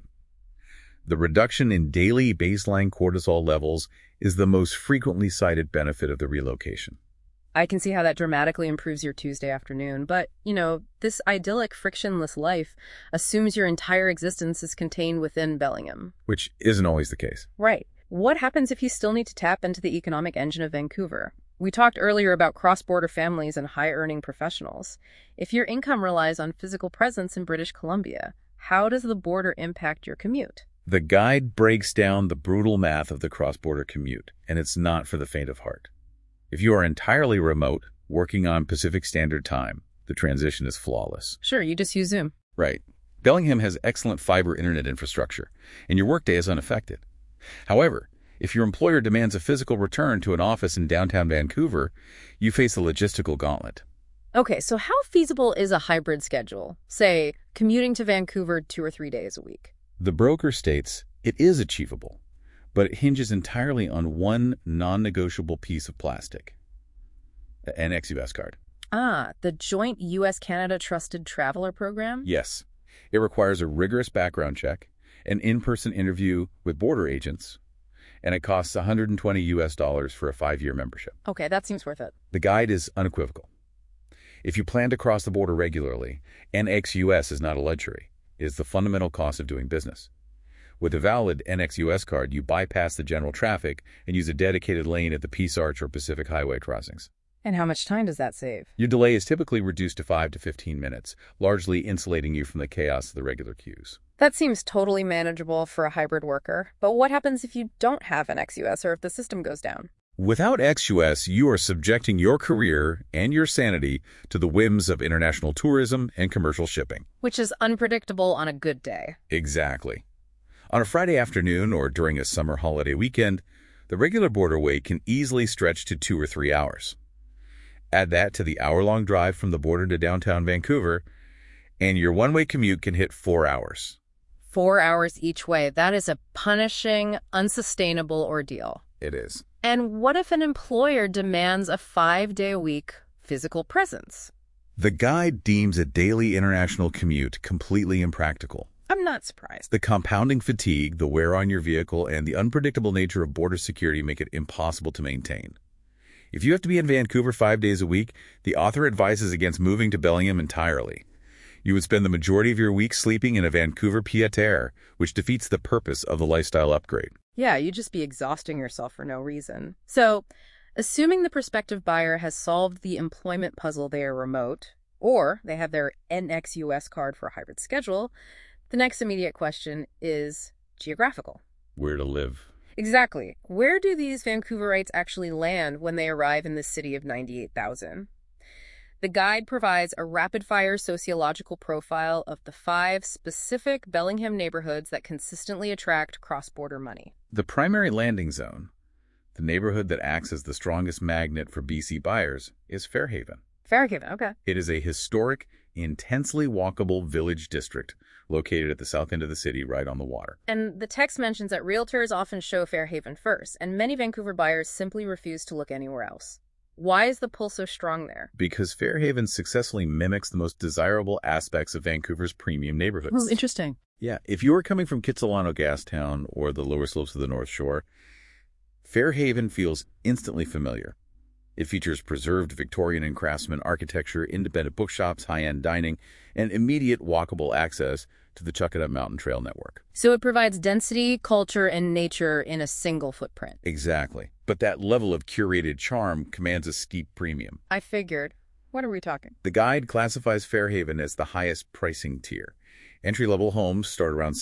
The reduction in daily baseline cortisol levels is the most frequently cited benefit of the relocation. I can see how that dramatically improves your Tuesday afternoon. But, this idyllic, frictionless life assumes your entire existence is contained within Bellingham. Which isn't always the case. Right. What happens if you still need to tap into the economic engine of Vancouver? We talked earlier about cross-border families and high-earning professionals. If your income relies on physical presence in British Columbia, how does the border impact your commute? The guide breaks down the brutal math of the cross-border commute, and it's not for the faint of heart. If you are entirely remote, working on Pacific Standard Time, the transition is flawless. Sure, you just use Zoom. Right. Bellingham has excellent fiber internet infrastructure, and your workday is unaffected. However, if your employer demands a physical return to an office in downtown Vancouver, you face a logistical gauntlet. Okay, so how feasible is a hybrid schedule? Say, commuting to Vancouver 2 or 3 days a week. The broker states it is achievable, but it hinges entirely on one non-negotiable piece of plastic: an ex-US card. Ah, the joint U.S.-Canada Trusted Traveler Program? Yes. It requires a rigorous background check, an in-person interview with border agents, and it costs $120 for a 5-year membership. Okay, that seems worth it. The guide is unequivocal. If you plan to cross the border regularly, NXUS is not a luxury. It is the fundamental cost of doing business. With a valid NXUS card, you bypass the general traffic and use a dedicated lane at the Peace Arch or Pacific Highway crossings. And how much time does that save? Your delay is typically reduced to 5 to 15 minutes, largely insulating you from the chaos of the regular queues. That seems totally manageable for a hybrid worker. But what happens if you don't have an XUS or if the system goes down? Without XUS, you are subjecting your career and your sanity to the whims of international tourism and commercial shipping. Which is unpredictable on a good day. Exactly. On a Friday afternoon or during a summer holiday weekend, the regular border wait can easily stretch to 2 or 3 hours. Add that to the hour-long drive from the border to downtown Vancouver, and your one-way commute can hit 4 hours. 4 hours each way. That is a punishing, unsustainable ordeal. It is. And what if an employer demands a 5-day-a-week physical presence? The guide deems a daily international commute completely impractical. I'm not surprised. The compounding fatigue, the wear on your vehicle, and the unpredictable nature of border security make it impossible to maintain. If you have to be in Vancouver 5 days a week, the author advises against moving to Bellingham entirely. You would spend the majority of your week sleeping in a Vancouver pied-à-terre, which defeats the purpose of the lifestyle upgrade. Yeah, you'd just be exhausting yourself for no reason. So, assuming the prospective buyer has solved the employment puzzle, they are remote, or they have their NXUS card for a hybrid schedule, the next immediate question is geographical. Where to live? Exactly. Where do these Vancouverites actually land when they arrive in this city of 98,000? The guide provides a rapid-fire sociological profile of the 5 specific Bellingham neighborhoods that consistently attract cross-border money. The primary landing zone, the neighborhood that acts as the strongest magnet for BC buyers, is Fairhaven. Fairhaven, okay. It is a historic, intensely walkable village district located at the south end of the city right on the water. And the text mentions that realtors often show Fairhaven first, and many Vancouver buyers simply refuse to look anywhere else. Why is the pull so strong there? Because Fairhaven successfully mimics the most desirable aspects of Vancouver's premium neighborhoods. Oh, interesting. Yeah, if you are coming from Kitsilano Gastown or the lower slopes of the North Shore, Fairhaven feels instantly familiar. It features preserved Victorian and Craftsman architecture, independent bookshops, high-end dining, and immediate walkable access to the Chuckadup Mountain Trail network. So it provides density, culture, and nature in a single footprint. Exactly. But that level of curated charm commands a steep premium. I figured. What are we talking? The guide classifies Fairhaven as the highest pricing tier. Entry-level homes start around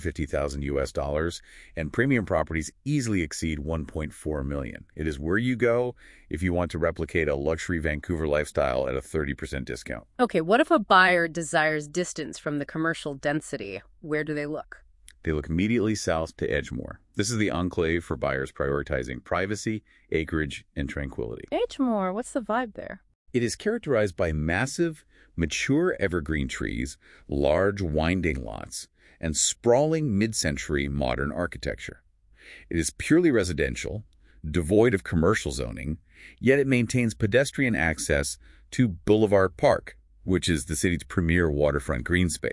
$750,000, and premium properties easily exceed $1.4 million. It is where you go if you want to replicate a luxury Vancouver lifestyle at a 30% discount. Okay, what if a buyer desires distance from the commercial density? Where do they look? They look immediately south to Edgemoor. This is the enclave for buyers prioritizing privacy, acreage, and tranquility. Edgemoor, what's the vibe there? It is characterized by massive, mature evergreen trees, large winding lots, and sprawling mid-century modern architecture. It is purely residential, devoid of commercial zoning, yet it maintains pedestrian access to Boulevard Park, which is the city's premier waterfront green space.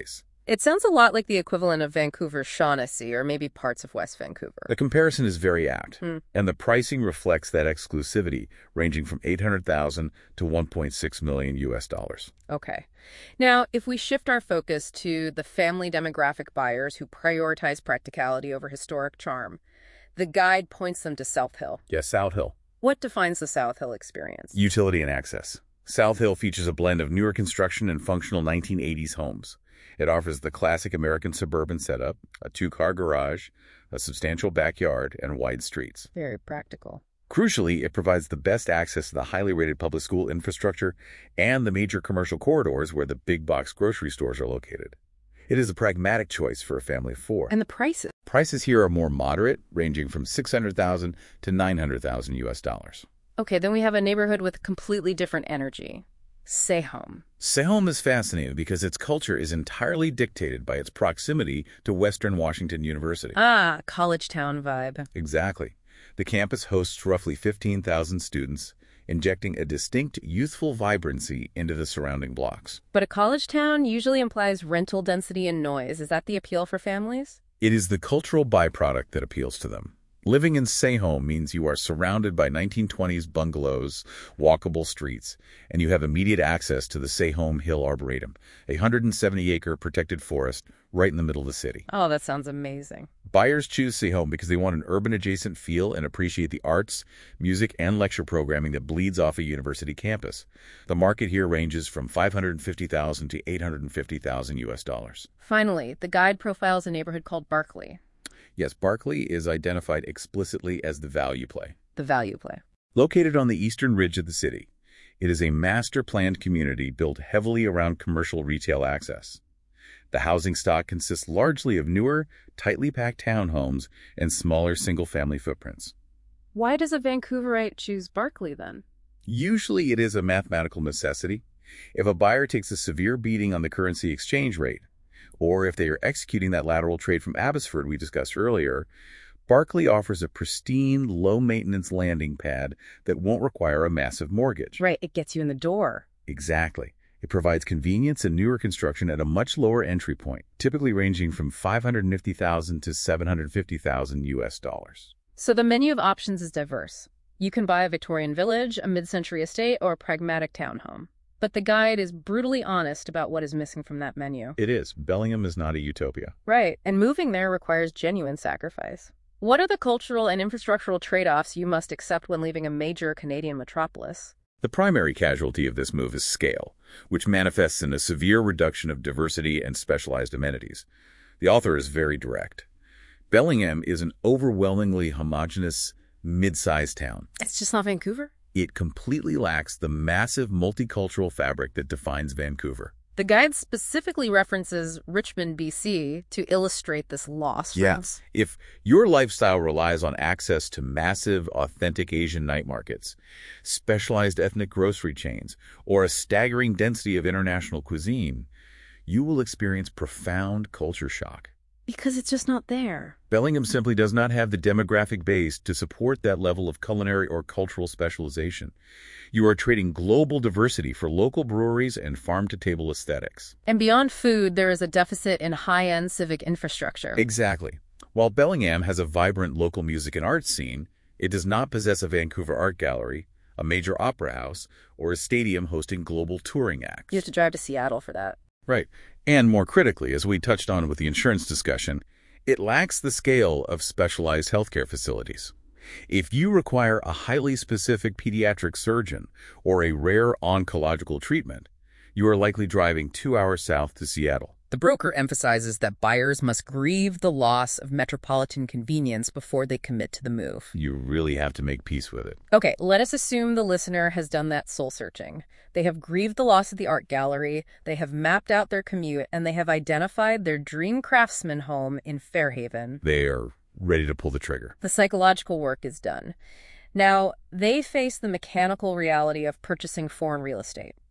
It sounds a lot like the equivalent of Vancouver's Shaughnessy, or maybe parts of West Vancouver. The comparison is very apt, and the pricing reflects that exclusivity, ranging from $800,000 to $1.6 million US dollars. Okay. Now, if we shift our focus to the family demographic buyers who prioritize practicality over historic charm, the guide points them to South Hill. Yes, South Hill. What defines the South Hill experience? Utility and access. South Hill features a blend of newer construction and functional 1980s homes. It offers the classic American suburban setup, a two-car garage, a substantial backyard, and wide streets. Very practical. Crucially, it provides the best access to the highly rated public school infrastructure and the major commercial corridors where the big box grocery stores are located. It is a pragmatic choice for a family of four. And the prices? Prices here are more moderate, ranging from $600,000 to $900,000 US dollars. Okay, then we have a neighborhood with completely different energy. Sehome. Sehome is fascinating because its culture is entirely dictated by its proximity to Western Washington University. Ah, college town vibe. Exactly. The campus hosts roughly 15,000 students, injecting a distinct youthful vibrancy into the surrounding blocks. But a college town usually implies rental density and noise. Is that the appeal for families? It is the cultural byproduct that appeals to them. Living in Sehome means you are surrounded by 1920s bungalows, walkable streets, and you have immediate access to the Sehome Hill Arboretum, a 170-acre protected forest right in the middle of the city. Oh, that sounds amazing. Buyers choose Sehome because they want an urban-adjacent feel and appreciate the arts, music, and lecture programming that bleeds off a university campus. The market here ranges from $550,000 to $850,000 US dollars. Finally, the guide profiles a neighborhood called Barkley. Yes, Barkley is identified explicitly as the value play. The value play. Located on the eastern ridge of the city, it is a master-planned community built heavily around commercial retail access. The housing stock consists largely of newer, tightly packed townhomes and smaller single-family footprints. Why does a Vancouverite choose Barkley then? Usually it is a mathematical necessity. If a buyer takes a severe beating on the currency exchange rate, or if they are executing that lateral trade from Abbotsford we discussed earlier, Barkley offers a pristine, low-maintenance landing pad that won't require a massive mortgage. Right, it gets you in the door. Exactly. It provides convenience and newer construction at a much lower entry point, typically ranging from $550,000 to $750,000 US dollars. So the menu of options is diverse. You can buy a Victorian village, a mid-century estate, or a pragmatic townhome. But the guide is brutally honest about what is missing from that menu. It is. Bellingham is not a utopia. Right, and moving there requires genuine sacrifice. What are the cultural and infrastructural trade-offs you must accept when leaving a major Canadian metropolis? The primary casualty of this move is scale, which manifests in a severe reduction of diversity and specialized amenities. The author is very direct. Bellingham is an overwhelmingly homogeneous, mid-sized town. It's just not Vancouver? It completely lacks the massive multicultural fabric that defines Vancouver. The guide specifically references Richmond, BC, to illustrate this loss. Yes. If your lifestyle relies on access to massive, authentic Asian night markets, specialized ethnic grocery chains, or a staggering density of international cuisine, you will experience profound culture shock. Because it's just not there. Bellingham simply does not have the demographic base to support that level of culinary or cultural specialization. You are trading global diversity for local breweries and farm-to-table aesthetics. And beyond food, there is a deficit in high-end civic infrastructure. Exactly. While Bellingham has a vibrant local music and arts scene, it does not possess a Vancouver art gallery, a major opera house, or a stadium hosting global touring acts. You have to drive to Seattle for that. Right. And more critically, as we touched on with the insurance discussion, it lacks the scale of specialized healthcare facilities. If you require a highly specific pediatric surgeon or a rare oncological treatment, you are likely driving 2 hours south to Seattle. The broker emphasizes that buyers must grieve the loss of metropolitan convenience before they commit to the move. You really have to make peace with it. Okay, let us assume the listener has done that soul-searching. They have grieved the loss of the art gallery, they have mapped out their commute, and they have identified their dream craftsman home in Fairhaven. They are ready to pull the trigger. The psychological work is done. Now, they face the mechanical reality of purchasing foreign real estate.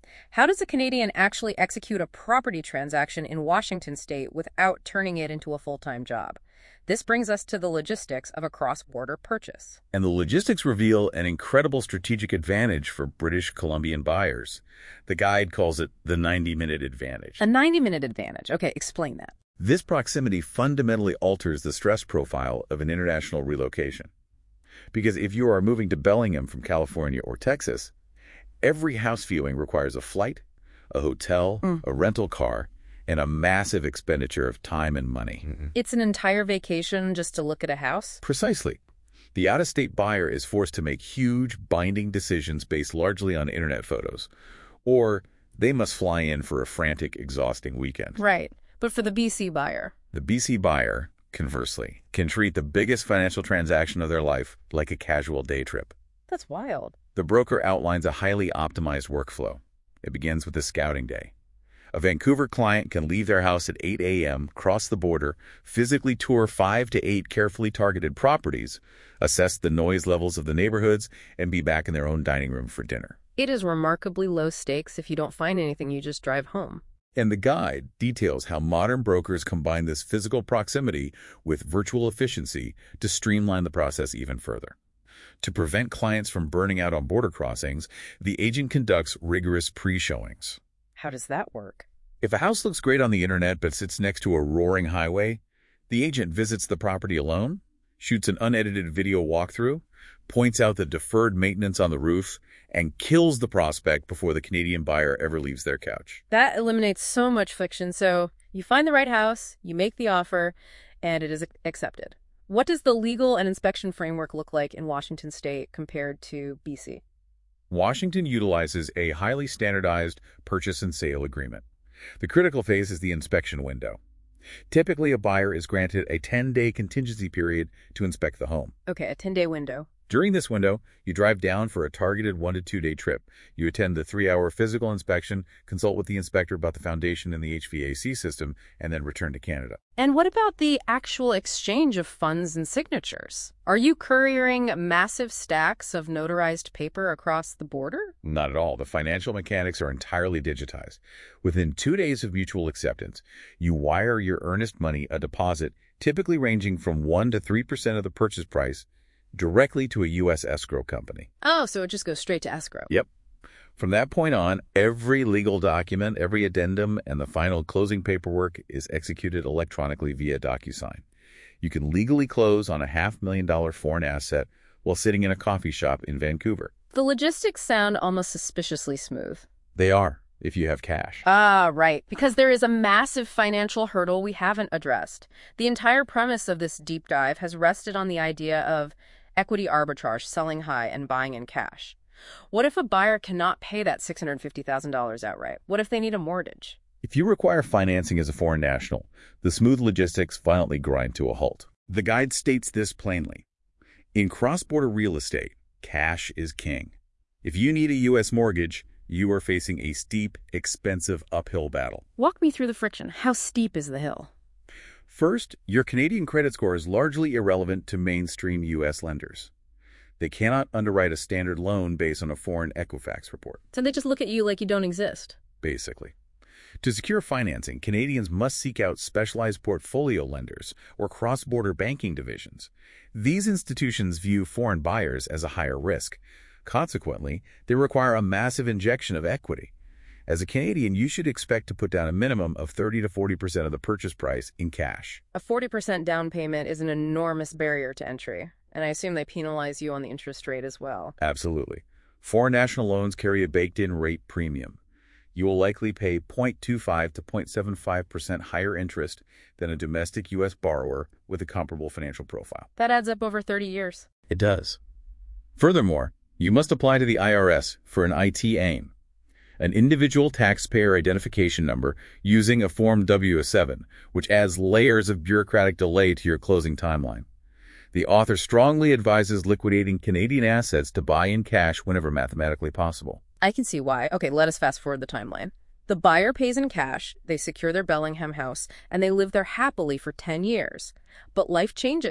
How does a Canadian actually execute a property transaction in Washington state without turning it into a full-time job? This brings us to the logistics of a cross-border purchase. And the logistics reveal an incredible strategic advantage for British Columbian buyers. The guide calls it the 90-minute advantage. A 90-minute advantage. Okay, explain that. This proximity fundamentally alters the stress profile of an international relocation. Because if you are moving to Bellingham from California or Texas, every house viewing requires a flight, a hotel, a rental car, and a massive expenditure of time and money. It's an entire vacation just to look at a house? Precisely. The out-of-state buyer is forced to make huge, binding decisions based largely on internet photos, or they must fly in for a frantic, exhausting weekend. Right. But for the BC buyer? The BC buyer, conversely, can treat the biggest financial transaction of their life like a casual day trip. That's wild. The broker outlines a highly optimized workflow. It begins with a scouting day. A Vancouver client can leave their house at 8 a.m., cross the border, physically tour 5 to 8 carefully targeted properties, assess the noise levels of the neighborhoods, and be back in their own dining room for dinner. It is remarkably low stakes. If you don't find anything, you just drive home. And the guide details how modern brokers combine this physical proximity with virtual efficiency to streamline the process even further. To prevent clients from burning out on border crossings, the agent conducts rigorous pre-showings. How does that work? If a house looks great on the internet but sits next to a roaring highway, the agent visits the property alone, shoots an unedited video walkthrough, points out the deferred maintenance on the roof, and kills the prospect before the Canadian buyer ever leaves their couch. That eliminates so much friction. So you find the right house, you make the offer, and it is accepted. What does the legal and inspection framework look like in Washington state compared to BC? Washington utilizes a highly standardized purchase and sale agreement. The critical phase is the inspection window. Typically, a buyer is granted a 10-day contingency period to inspect the home. Okay, a 10-day window. During this window, you drive down for a targeted 1 to 2 day trip. You attend the 3-hour physical inspection, consult with the inspector about the foundation and the HVAC system, and then return to Canada. And what about the actual exchange of funds and signatures? Are you couriering massive stacks of notarized paper across the border? Not at all. The financial mechanics are entirely digitized. Within 2 days of mutual acceptance, you wire your earnest money, a deposit, typically ranging from 1 to 3% of the purchase price, directly to a U.S. escrow company. Oh, so it just goes straight to escrow. Yep. From that point on, every legal document, every addendum, and the final closing paperwork is executed electronically via DocuSign. You can legally close on a $500,000 foreign asset while sitting in a coffee shop in Vancouver. The logistics sound almost suspiciously smooth. They are, if you have cash. Ah, right. Because there is a massive financial hurdle we haven't addressed. The entire premise of this deep dive has rested on the idea of equity arbitrage, selling high and buying in cash. What if a buyer cannot pay that $650,000 outright? What if they need a mortgage? If you require financing as a foreign national, the smooth logistics violently grind to a halt. The guide states this plainly. In cross-border real estate, cash is king. If you need a U.S. mortgage, you are facing a steep, expensive uphill battle. Walk me through the friction. How steep is the hill? First, your Canadian credit score is largely irrelevant to mainstream U.S. lenders. They cannot underwrite a standard loan based on a foreign Equifax report. So they just look at you like you don't exist. Basically. To secure financing, Canadians must seek out specialized portfolio lenders or cross-border banking divisions. These institutions view foreign buyers as a higher risk. Consequently, they require a massive injection of equity. As a Canadian, you should expect to put down a minimum of 30 to 40% of the purchase price in cash. A 40% down payment is an enormous barrier to entry, and I assume they penalize you on the interest rate as well. Absolutely. Foreign national loans carry a baked-in rate premium. You will likely pay 0.25 to 0.75% higher interest than a domestic U.S. borrower with a comparable financial profile. That adds up over 30 years. It does. Furthermore, you must apply to the IRS for an ITAIN, an individual taxpayer identification number, using a Form W-7, which adds layers of bureaucratic delay to your closing timeline. The author strongly advises liquidating Canadian assets to buy in cash whenever mathematically possible. I can see why. Okay, let us fast forward the timeline. The buyer pays in cash, they secure their Bellingham house, and they live there happily for 10 years. But life changes.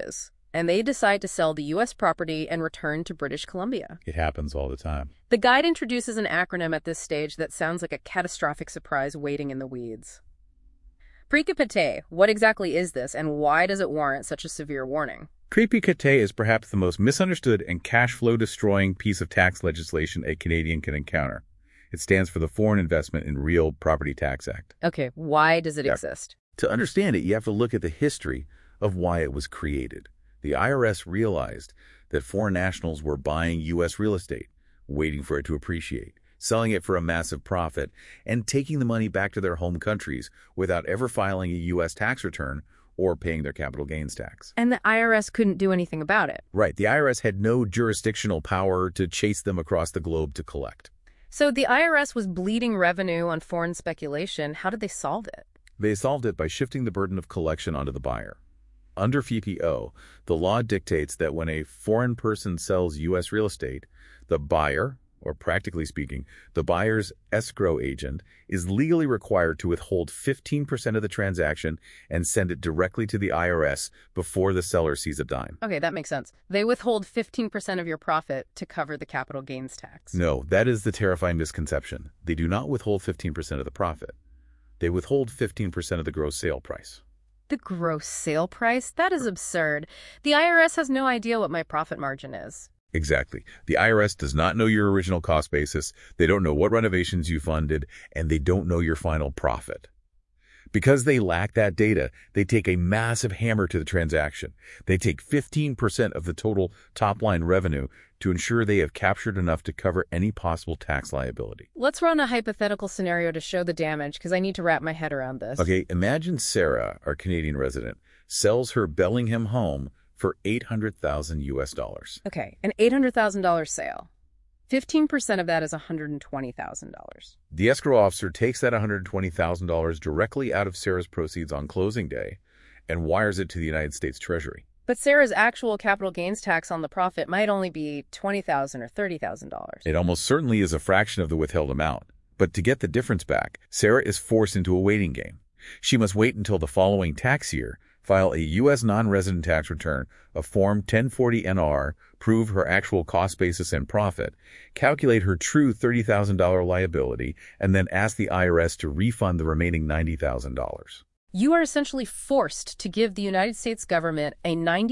and they decide to sell the U.S. property and return to British Columbia. It happens all the time. The guide introduces an acronym at this stage that sounds like a catastrophic surprise waiting in the weeds. Précipité, what exactly is this, and why does it warrant such a severe warning? Précipité is perhaps the most misunderstood and cash flow destroying piece of tax legislation a Canadian can encounter. It stands for the Foreign Investment in Real Property Tax Act. Okay, why does it exist? To understand it, you have to look at the history of why it was created. The IRS realized that foreign nationals were buying U.S. real estate, waiting for it to appreciate, selling it for a massive profit, and taking the money back to their home countries without ever filing a U.S. tax return or paying their capital gains tax. And the IRS couldn't do anything about it. Right. The IRS had no jurisdictional power to chase them across the globe to collect. So the IRS was bleeding revenue on foreign speculation. How did they solve it? They solved it by shifting the burden of collection onto the buyer. Under FPO, the law dictates that when a foreign person sells U.S. real estate, the buyer, or practically speaking, the buyer's escrow agent, is legally required to withhold 15% of the transaction and send it directly to the IRS before the seller sees a dime. Okay, that makes sense. They withhold 15% of your profit to cover the capital gains tax. No, that is the terrifying misconception. They do not withhold 15% of the profit. They withhold 15% of the gross sale price. The gross sale price? That is absurd. The IRS has no idea what my profit margin is. Exactly. The IRS does not know your original cost basis, they don't know what renovations you funded, and they don't know your final profit. Because they lack that data, they take a massive hammer to the transaction. They take 15% of the total top-line revenue to ensure they have captured enough to cover any possible tax liability. Let's run a hypothetical scenario to show the damage, because I need to wrap my head around this. Okay, imagine Sarah, our Canadian resident, sells her Bellingham home for $800,000 US. Okay, an $800,000 sale. 15% of that is $120,000. The escrow officer takes that $120,000 directly out of Sarah's proceeds on closing day and wires it to the United States Treasury. But Sarah's actual capital gains tax on the profit might only be $20,000 or $30,000. It almost certainly is a fraction of the withheld amount. But to get the difference back, Sarah is forced into a waiting game. She must wait until the following tax year, file a U.S. non-resident tax return, a Form 1040-NR, prove her actual cost basis and profit, calculate her true $30,000 liability, and then ask the IRS to refund the remaining $90,000. You are essentially forced to give the United States government a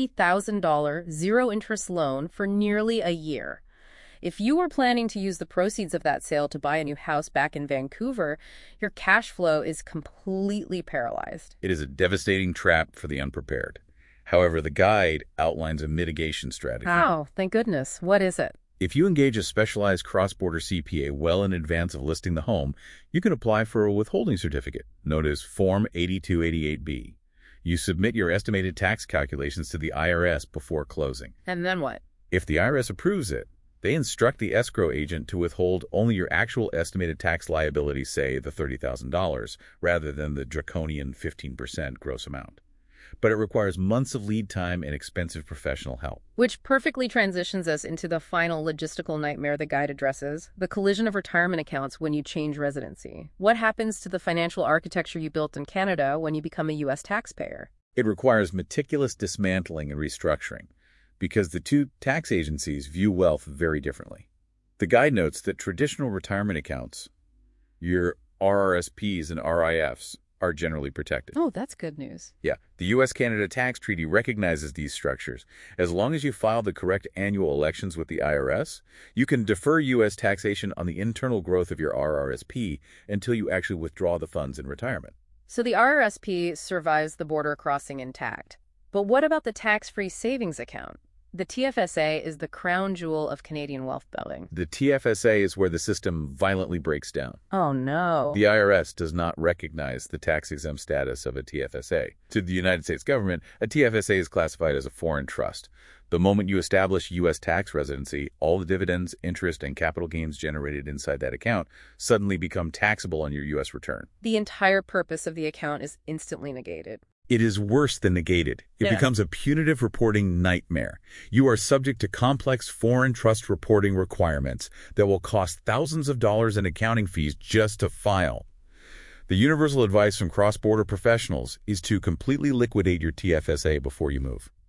$90,000 zero-interest loan for nearly a year. If you were planning to use the proceeds of that sale to buy a new house back in Vancouver, your cash flow is completely paralyzed. It is a devastating trap for the unprepared. However, the guide outlines a mitigation strategy. Oh, thank goodness. What is it? If you engage a specialized cross-border CPA well in advance of listing the home, you can apply for a withholding certificate, known as Form 8288B. You submit your estimated tax calculations to the IRS before closing. And then what? If the IRS approves it, they instruct the escrow agent to withhold only your actual estimated tax liability, say the $30,000, rather than the draconian 15% gross amount. But it requires months of lead time and expensive professional help. Which perfectly transitions us into the final logistical nightmare the guide addresses, the collision of retirement accounts when you change residency. What happens to the financial architecture you built in Canada when you become a U.S. taxpayer? It requires meticulous dismantling and restructuring, because the two tax agencies view wealth very differently. The guide notes that traditional retirement accounts, your RRSPs and RIFs, are generally protected. Oh, that's good news. Yeah, the U.S.-Canada Tax Treaty recognizes these structures. As long as you file the correct annual elections with the IRS, you can defer U.S. taxation on the internal growth of your RRSP until you actually withdraw the funds in retirement. So the RRSP survives the border crossing intact. But what about the tax-free savings account? The TFSA is the crown jewel of Canadian wealth building. The TFSA is where the system violently breaks down. Oh, no. The IRS does not recognize the tax-exempt status of a TFSA. To the United States government, a TFSA is classified as a foreign trust. The moment you establish U.S. tax residency, all the dividends, interest, and capital gains generated inside that account suddenly become taxable on your U.S. return. The entire purpose of the account is instantly negated. It is worse than negated. It becomes a punitive reporting nightmare. You are subject to complex foreign trust reporting requirements that will cost thousands of dollars in accounting fees just to file. The universal advice from cross-border professionals is to completely liquidate your TFSA before you move.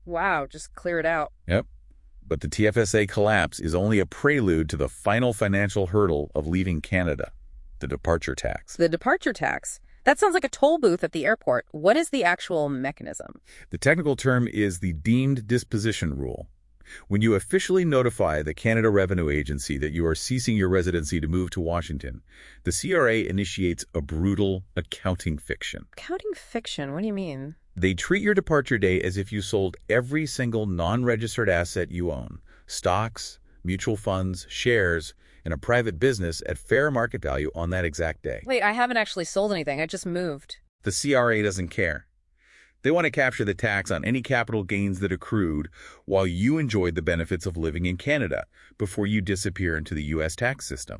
Wow, just clear it out. Yep. But the TFSA collapse is only a prelude to the final financial hurdle of leaving Canada, the departure tax. The departure tax. That sounds like a toll booth at the airport. What is the actual mechanism? The technical term is the deemed disposition rule. When you officially notify the Canada Revenue Agency that you are ceasing your residency to move to Washington, the CRA initiates a brutal accounting fiction. Accounting fiction? What do you mean? They treat your departure day as if you sold every single non-registered asset you own, stocks, mutual funds, shares, and a private business at fair market value on that exact day. Wait, I haven't actually sold anything. I just moved. The CRA doesn't care. They want to capture the tax on any capital gains that accrued while you enjoyed the benefits of living in Canada before you disappear into the U.S. tax system.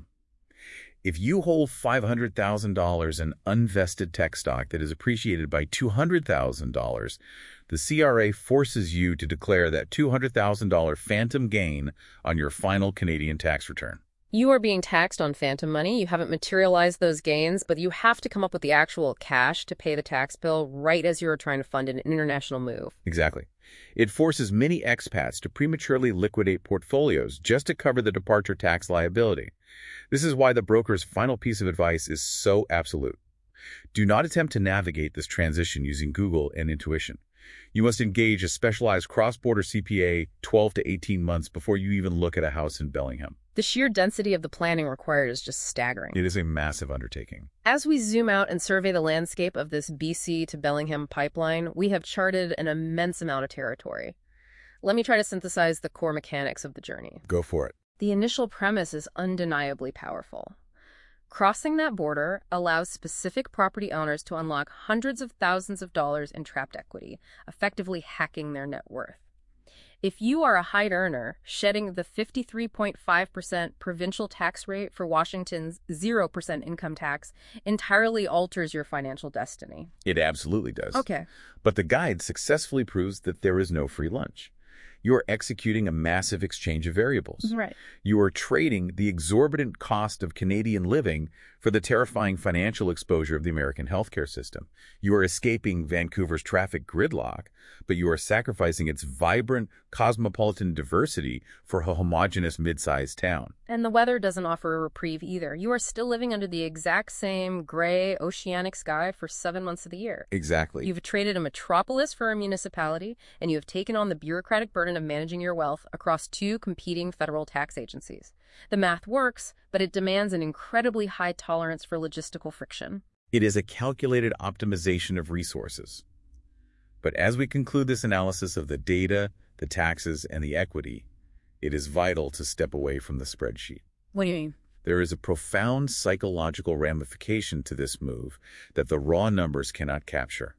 If you hold $500,000 in unvested tech stock that is appreciated by $200,000, the CRA forces you to declare that $200,000 phantom gain on your final Canadian tax return. You are being taxed on phantom money. You haven't materialized those gains, but you have to come up with the actual cash to pay the tax bill right as you're trying to fund an international move. Exactly. It forces many expats to prematurely liquidate portfolios just to cover the departure tax liability. This is why the broker's final piece of advice is so absolute. Do not attempt to navigate this transition using Google and intuition. You must engage a specialized cross-border CPA 12 to 18 months before you even look at a house in Bellingham. The sheer density of the planning required is just staggering. It is a massive undertaking. As we zoom out and survey the landscape of this BC to Bellingham pipeline, we have charted an immense amount of territory. Let me try to synthesize the core mechanics of the journey. Go for it. The initial premise is undeniably powerful. Crossing that border allows specific property owners to unlock hundreds of thousands of dollars in trapped equity, effectively hacking their net worth. If you are a high earner, shedding the 53.5% provincial tax rate for Washington's 0% income tax entirely alters your financial destiny. It absolutely does. Okay. But the guide successfully proves that there is no free lunch. You are executing a massive exchange of variables. Right. You are trading the exorbitant cost of Canadian living for the terrifying financial exposure of the American healthcare system. You are escaping Vancouver's traffic gridlock, but you are sacrificing its vibrant cosmopolitan diversity for a homogeneous mid-sized town. And the weather doesn't offer a reprieve either. You are still living under the exact same gray oceanic sky for 7 months of the year. Exactly. You've traded a metropolis for a municipality, and you have taken on the bureaucratic burden of managing your wealth across two competing federal tax agencies. The math works, but it demands an incredibly high tolerance for logistical friction. It is a calculated optimization of resources. But as we conclude this analysis of the data, the taxes, and the equity, it is vital to step away from the spreadsheet. What do you mean? There is a profound psychological ramification to this move that the raw numbers cannot capture.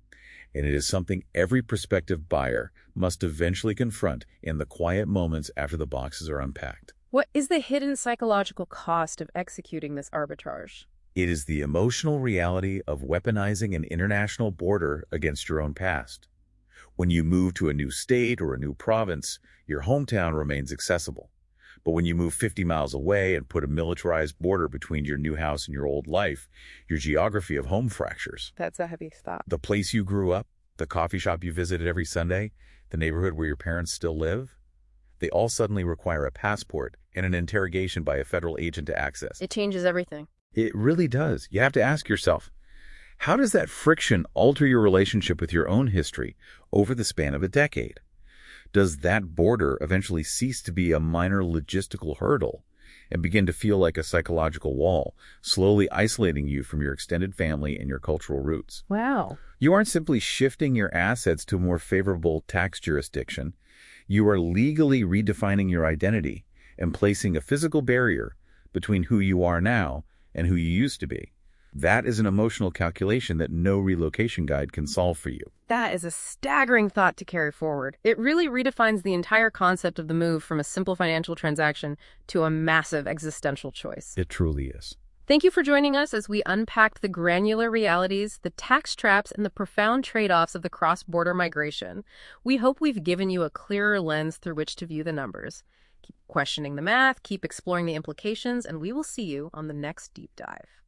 And it is something every prospective buyer must eventually confront in the quiet moments after the boxes are unpacked. What is the hidden psychological cost of executing this arbitrage? It is the emotional reality of weaponizing an international border against your own past. When you move to a new state or a new province, your hometown remains accessible. But when you move 50 miles away and put a militarized border between your new house and your old life, your geography of home fractures. That's a heavy thought. The place you grew up, the coffee shop you visited every Sunday, the neighborhood where your parents still live, they all suddenly require a passport and an interrogation by a federal agent to access. It changes everything. It really does. You have to ask yourself, how does that friction alter your relationship with your own history over the span of a decade? Does that border eventually cease to be a minor logistical hurdle and begin to feel like a psychological wall, slowly isolating you from your extended family and your cultural roots? Wow. You aren't simply shifting your assets to a more favorable tax jurisdiction. You are legally redefining your identity and placing a physical barrier between who you are now and who you used to be. That is an emotional calculation that no relocation guide can solve for you. That is a staggering thought to carry forward. It really redefines the entire concept of the move from a simple financial transaction to a massive existential choice. It truly is. Thank you for joining us as we unpacked the granular realities, the tax traps, and the profound trade-offs of the cross-border migration. We hope we've given you a clearer lens through which to view the numbers. Keep questioning the math, keep exploring the implications, and we will see you on the next deep dive.